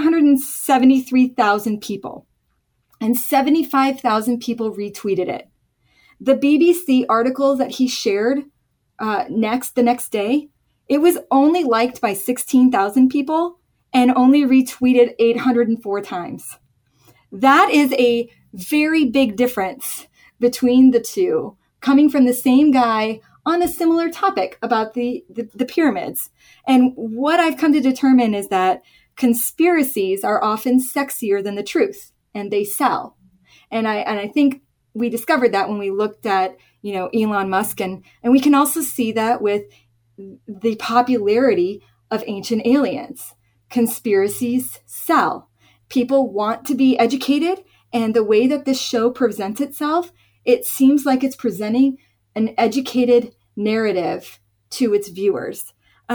473,000 people, and 75,000 people retweeted it. The BBC article that he shared the next day, it was only liked by 16,000 people and only retweeted 804 times. That is a very big difference between the two, coming from the same guy on a similar topic about the pyramids. And what I've come to determine is that conspiracies are often sexier than the truth, and they sell. And I think we discovered that when we looked at, Elon Musk, and we can also see that with the popularity of Ancient Aliens. Conspiracies sell. People want to be educated, and the way that this show presents itself, it seems like it's presenting an educated narrative to its viewers.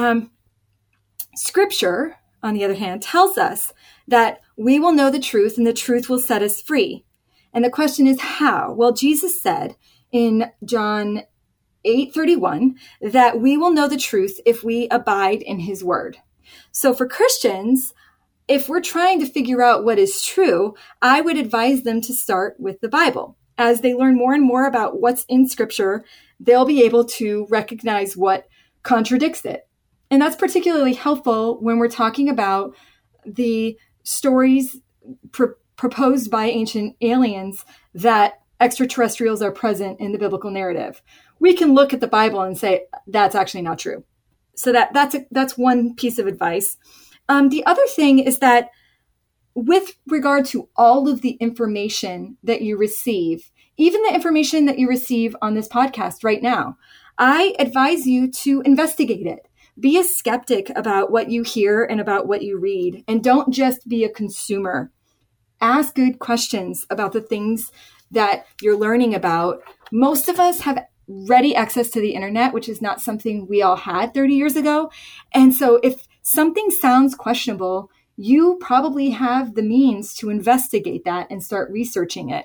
Scripture, on the other hand, tells us that we will know the truth and the truth will set us free. And the question is how? Well, Jesus said in John 8:31 that we will know the truth if we abide in his word. So for Christians, if we're trying to figure out what is true, I would advise them to start with the Bible. As they learn more and more about what's in Scripture, they'll be able to recognize what contradicts it. And that's particularly helpful when we're talking about the stories proposed by Ancient Aliens that extraterrestrials are present in the biblical narrative. We can look at the Bible and say, that's actually not true. So that's one piece of advice. The other thing is that with regard to all of the information that you receive, even the information that you receive on this podcast right now, I advise you to investigate it. Be a skeptic about what you hear and about what you read, and don't just be a consumer. Ask good questions about the things that you're learning about. Most of us have ready access to the internet, which is not something we all had 30 years ago. And so if something sounds questionable, you probably have the means to investigate that and start researching it.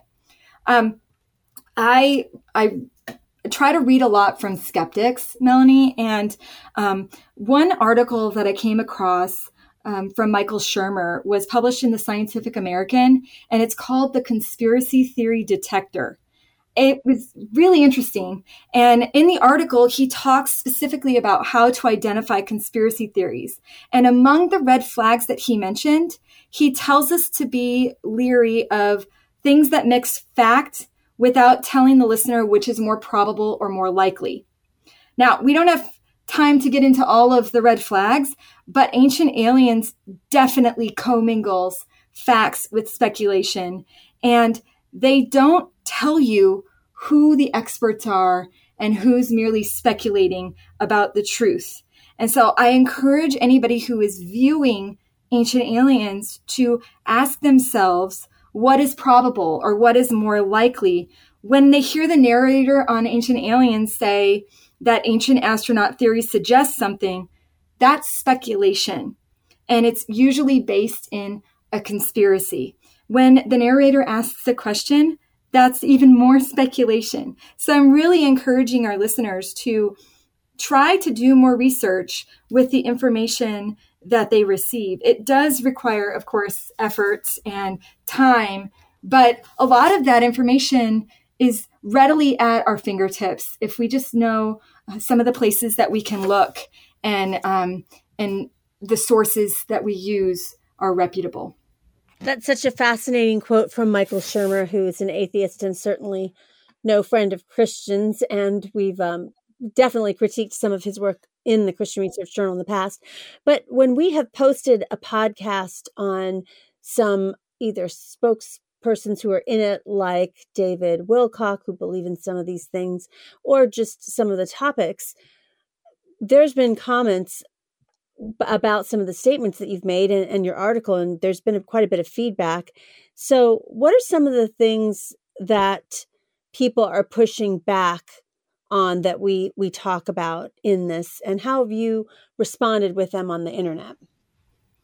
I try to read a lot from skeptics, Melanie, and one article that I came across from Michael Shermer was published in the Scientific American, and it's called The Conspiracy Theory Detector. It was really interesting. And in the article, he talks specifically about how to identify conspiracy theories. And among the red flags that he mentioned, he tells us to be leery of things that mix fact without telling the listener which is more probable or more likely. Now, we don't have time to get into all of the red flags, but Ancient Aliens definitely commingles facts with speculation. And they don't tell you who the experts are and who's merely speculating about the truth. And so I encourage anybody who is viewing Ancient Aliens to ask themselves what is probable or what is more likely when they hear the narrator on Ancient Aliens say that ancient astronaut theory suggests something. That's speculation, and it's usually based in a conspiracy. When the narrator asks a question, that's even more speculation. So I'm really encouraging our listeners to try to do more research with the information that they receive. It does require, of course, effort and time, but a lot of that information is readily at our fingertips if we just know some of the places that we can look and the sources that we use are reputable. That's such a fascinating quote from Michael Shermer, who is an atheist and certainly no friend of Christians. And we've definitely critiqued some of his work in the Christian Research Journal in the past. But when we have posted a podcast on some either spokespersons who are in it, like David Wilcock, who believe in some of these things, or just some of the topics, there's been comments about some of the statements that you've made and your article, and there's been quite a bit of feedback. So what are some of the things that people are pushing back on that we talk about in this, and how have you responded with them on the internet?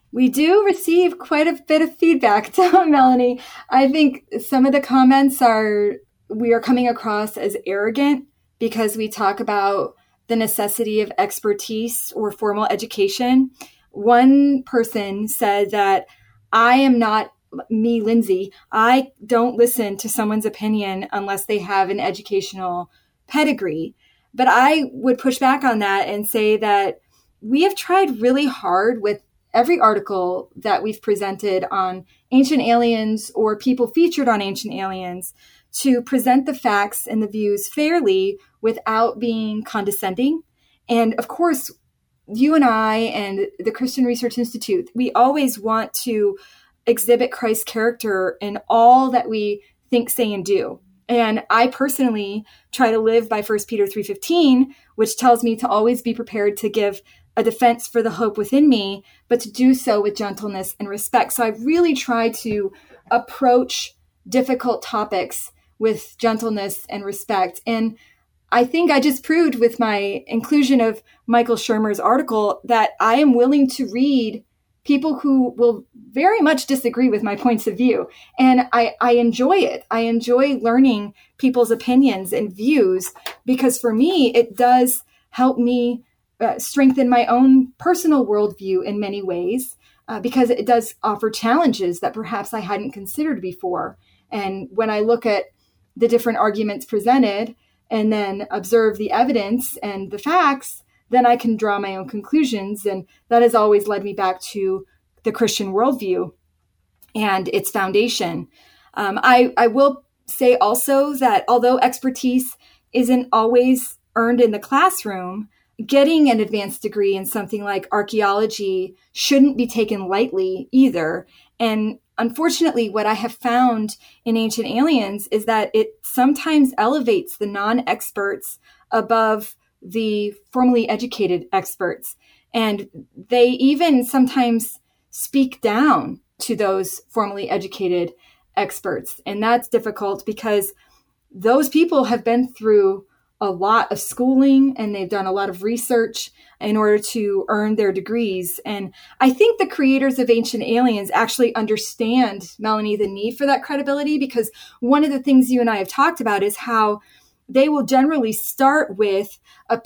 We do receive quite a bit of feedback, Melanie. I think some of the comments we are coming across as arrogant because we talk about the necessity of expertise or formal education. One person said that I am not me, Lindsay. I don't listen to someone's opinion unless they have an educational pedigree. But I would push back on that and say that we have tried really hard with every article that we've presented on Ancient Aliens or people featured on Ancient Aliens to present the facts and the views fairly without being condescending. And of course, you and I and the Christian Research Institute, we always want to exhibit Christ's character in all that we think, say, and do. And I personally try to live by 1 Peter 3:15, which tells me to always be prepared to give a defense for the hope within me, but to do so with gentleness and respect. So I really try to approach difficult topics with gentleness and respect. And I think I just proved with my inclusion of Michael Shermer's article that I am willing to read people who will very much disagree with my points of view. And I enjoy it. I enjoy learning people's opinions and views because for me, it does help me strengthen my own personal worldview in many ways because it does offer challenges that perhaps I hadn't considered before. And when I look at the different arguments presented and then observe the evidence and the facts, then I can draw my own conclusions. And that has always led me back to the Christian worldview and its foundation. I will say also that although expertise isn't always earned in the classroom, getting an advanced degree in something like archaeology shouldn't be taken lightly either. And unfortunately, what I have found in Ancient Aliens is that it sometimes elevates the non-experts above the formally educated experts. And they even sometimes speak down to those formally educated experts. And that's difficult because those people have been through a lot of schooling and they've done a lot of research in order to earn their degrees. And I think the creators of Ancient Aliens actually understand, Melanie, the need for that credibility, because one of the things you and I have talked about is how they will generally start with a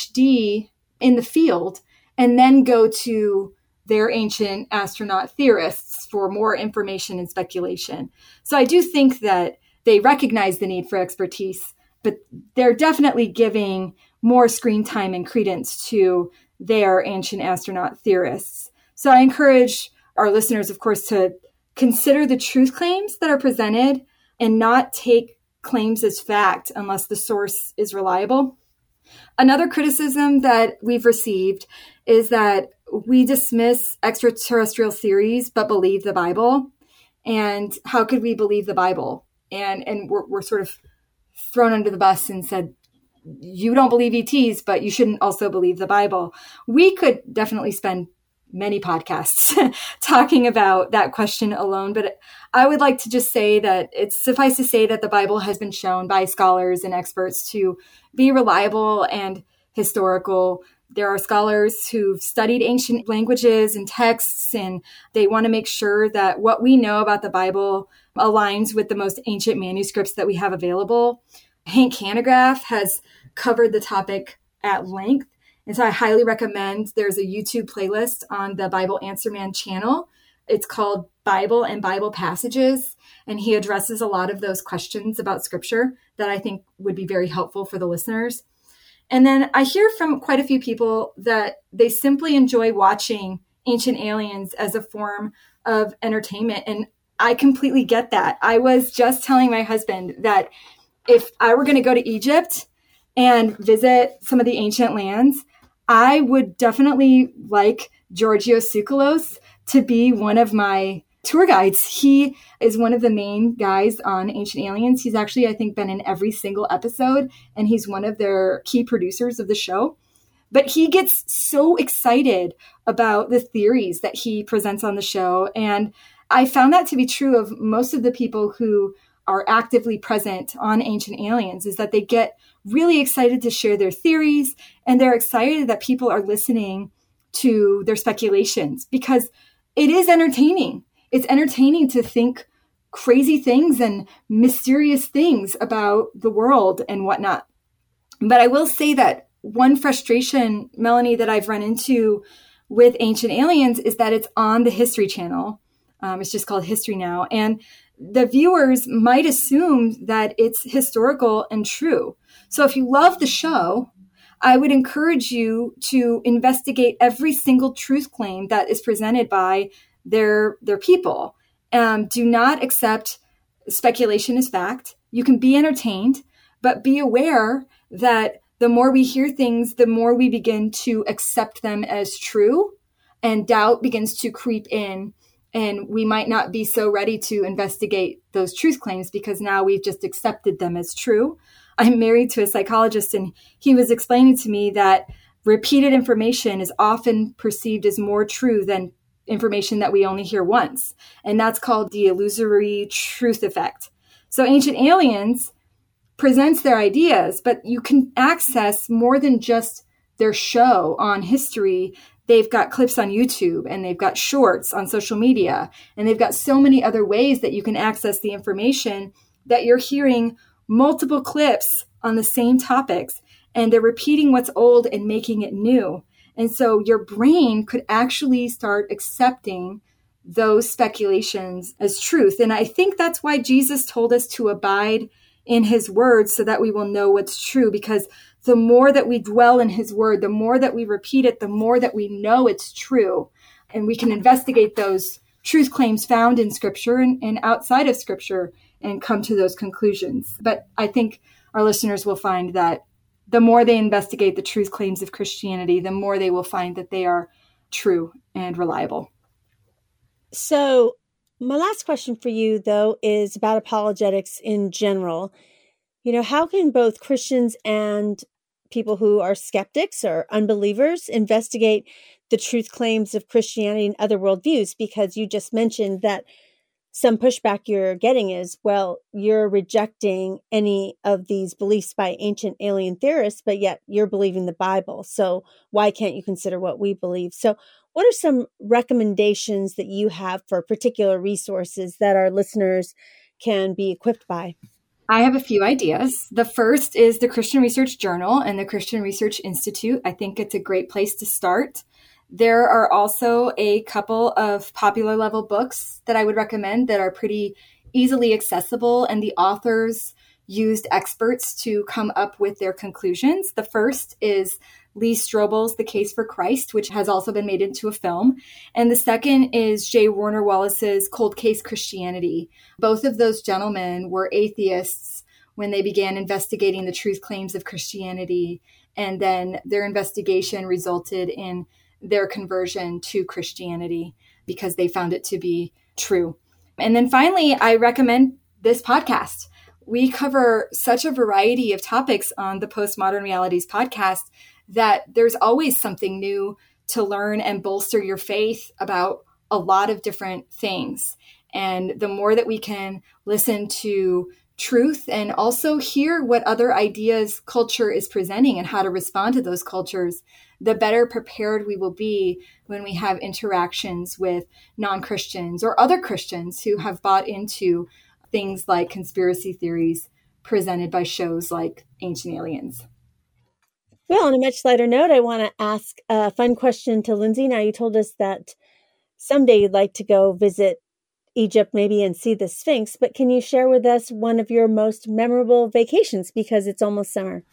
PhD in the field and then go to their ancient astronaut theorists for more information and speculation. So I do think that they recognize the need for expertise, but they're definitely giving more screen time and credence to their ancient astronaut theorists. So I encourage our listeners, of course, to consider the truth claims that are presented and not take claims as fact unless the source is reliable. Another criticism that we've received is that we dismiss extraterrestrial theories but believe the Bible. And how could we believe the Bible? And we're sort of thrown under the bus and said, you don't believe ETs, but you shouldn't also believe the Bible. We could definitely spend many podcasts talking about that question alone, but I would like to just say that it's suffice to say that the Bible has been shown by scholars and experts to be reliable and historical. There are scholars who've studied ancient languages and texts, and they want to make sure that what we know about the Bible aligns with the most ancient manuscripts that we have available. Hank Hanegraaff has covered the topic at length, and so I highly recommend there's a YouTube playlist on the Bible Answer Man channel. It's called Bible and Bible Passages, and he addresses a lot of those questions about Scripture that I think would be very helpful for the listeners. And then I hear from quite a few people that they simply enjoy watching Ancient Aliens as a form of entertainment. And I completely get that. I was just telling my husband that if I were going to go to Egypt and visit some of the ancient lands, I would definitely like Georgios Tsoukalos to be one of my tour guides. He is one of the main guys on Ancient Aliens. He's actually, I think, been in every single episode, and he's one of their key producers of the show. But he gets so excited about the theories that he presents on the show. And I found that to be true of most of the people who are actively present on Ancient Aliens, is that they get really excited to share their theories, and they're excited that people are listening to their speculations, because it is entertaining. It's entertaining to think crazy things and mysterious things about the world and whatnot. But I will say that one frustration, Melanie, that I've run into with Ancient Aliens is that it's on the History Channel. It's just called History Now. And the viewers might assume that it's historical and true. So if you love the show, I would encourage you to investigate every single truth claim that is presented by their people. Do not accept speculation as fact. You can be entertained, but be aware that the more we hear things, the more we begin to accept them as true, and doubt begins to creep in. And we might not be so ready to investigate those truth claims because now we've just accepted them as true. I'm married to a psychologist, and he was explaining to me that repeated information is often perceived as more true than information that we only hear once. And that's called the illusory truth effect. So Ancient Aliens presents their ideas, but you can access more than just their show on history. They've got clips on YouTube, and they've got shorts on social media, and they've got so many other ways that you can access the information that you're hearing multiple clips on the same topics, and they're repeating what's old and making it new. And so your brain could actually start accepting those speculations as truth. And I think that's why Jesus told us to abide in his word so that we will know what's true, because the more that we dwell in his word, the more that we repeat it, the more that we know it's true. And we can investigate those truth claims found in scripture and outside of scripture and come to those conclusions. But I think our listeners will find that the more they investigate the truth claims of Christianity, the more they will find that they are true and reliable. So my last question for you, though, is about apologetics in general. How can both Christians and people who are skeptics or unbelievers investigate the truth claims of Christianity and other worldviews? Because you just mentioned that some pushback you're getting is, well, you're rejecting any of these beliefs by ancient alien theorists, but yet you're believing the Bible. So why can't you consider what we believe? So what are some recommendations that you have for particular resources that our listeners can be equipped by? I have a few ideas. The first is the Christian Research Journal and the Christian Research Institute. I think it's a great place to start. There are also a couple of popular level books that I would recommend that are pretty easily accessible, and the authors used experts to come up with their conclusions. The first is Lee Strobel's The Case for Christ, which has also been made into a film. And the second is J. Warner Wallace's Cold Case Christianity. Both of those gentlemen were atheists when they began investigating the truth claims of Christianity. And then their investigation resulted in their conversion to Christianity because they found it to be true. And then finally, I recommend this podcast. We cover such a variety of topics on the Postmodern Realities podcast that there's always something new to learn and bolster your faith about a lot of different things. And the more that we can listen to truth and also hear what other ideas culture is presenting and how to respond to those cultures, the better prepared we will be when we have interactions with non-Christians or other Christians who have bought into things like conspiracy theories presented by shows like Ancient Aliens. Well, on a much lighter note, I want to ask a fun question to Lindsay. Now, you told us that someday you'd like to go visit Egypt maybe and see the Sphinx, but can you share with us one of your most memorable vacations because it's almost summer?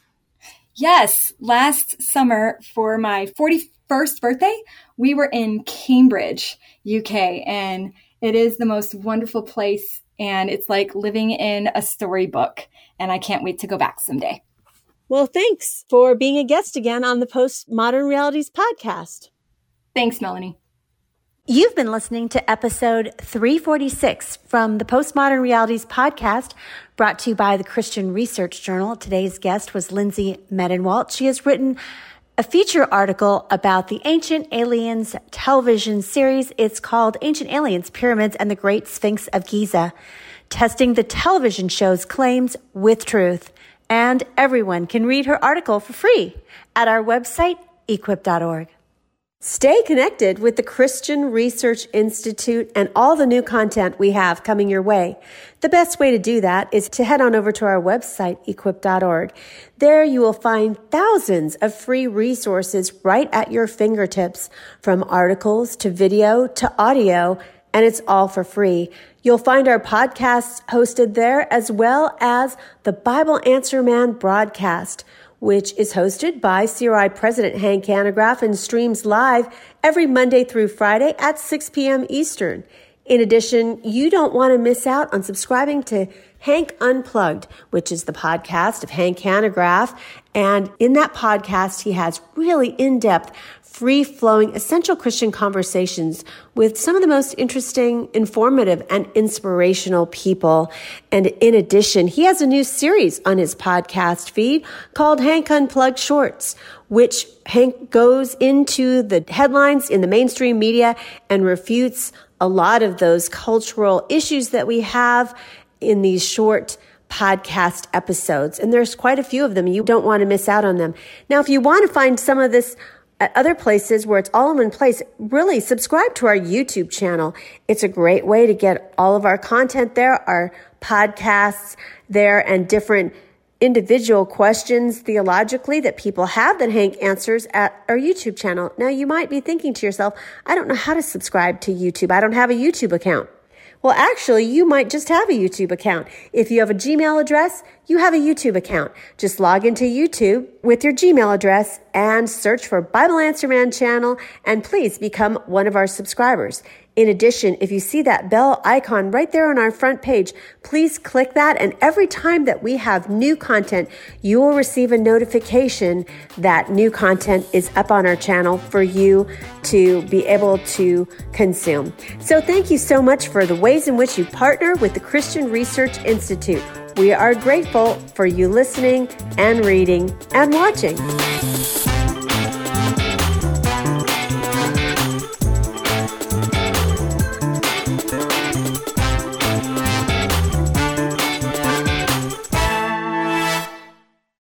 Yes. Last summer for my 41st birthday, we were in Cambridge, UK, and it is the most wonderful place, and it's like living in a storybook, and I can't wait to go back someday. Well, thanks for being a guest again on the Postmodern Realities podcast. Thanks, Melanie. You've been listening to episode 346 from the Postmodern Realities podcast, brought to you by the Christian Research Journal. Today's guest was Lindsay Medenwalt. She has written a feature article about the Ancient Aliens television series. It's called Ancient Aliens, Pyramids, and the Great Sphinx of Giza, testing the television show's claims with truth. And everyone can read her article for free at our website, equip.org. Stay connected with the Christian Research Institute and all the new content we have coming your way. The best way to do that is to head on over to our website, equip.org. There you will find thousands of free resources right at your fingertips, from articles to video to audio, and it's all for free. You'll find our podcasts hosted there, as well as the Bible Answer Man broadcast, which is hosted by CRI President Hank Hanegraaff and streams live every Monday through Friday at 6 p.m. Eastern. In addition, you don't want to miss out on subscribing to Hank Unplugged, which is the podcast of Hank Hanegraaff. And in that podcast, he has really in-depth, free-flowing, essential Christian conversations with some of the most interesting, informative, and inspirational people. And in addition, he has a new series on his podcast feed called Hank Unplugged Shorts, which Hank goes into the headlines in the mainstream media and refutes a lot of those cultural issues that we have in these short podcast episodes. And there's quite a few of them. You don't want to miss out on them. Now, if you want to find some of this at other places where it's all in one place, really subscribe to our YouTube channel. It's a great way to get all of our content there, our podcasts there, and different individual questions theologically that people have that Hank answers at our YouTube channel. Now, you might be thinking to yourself, I don't know how to subscribe to YouTube. I don't have a YouTube account. Well, actually, you might just have a YouTube account. If you have a Gmail address, you have a YouTube account. Just log into YouTube with your Gmail address and search for Bible Answer Man channel, and please become one of our subscribers. In addition, if you see that bell icon right there on our front page, please click that, and every time that we have new content, you will receive a notification that new content is up on our channel for you to be able to consume. So thank you so much for the ways in which you partner with the Christian Research Institute. We are grateful for you listening and reading and watching.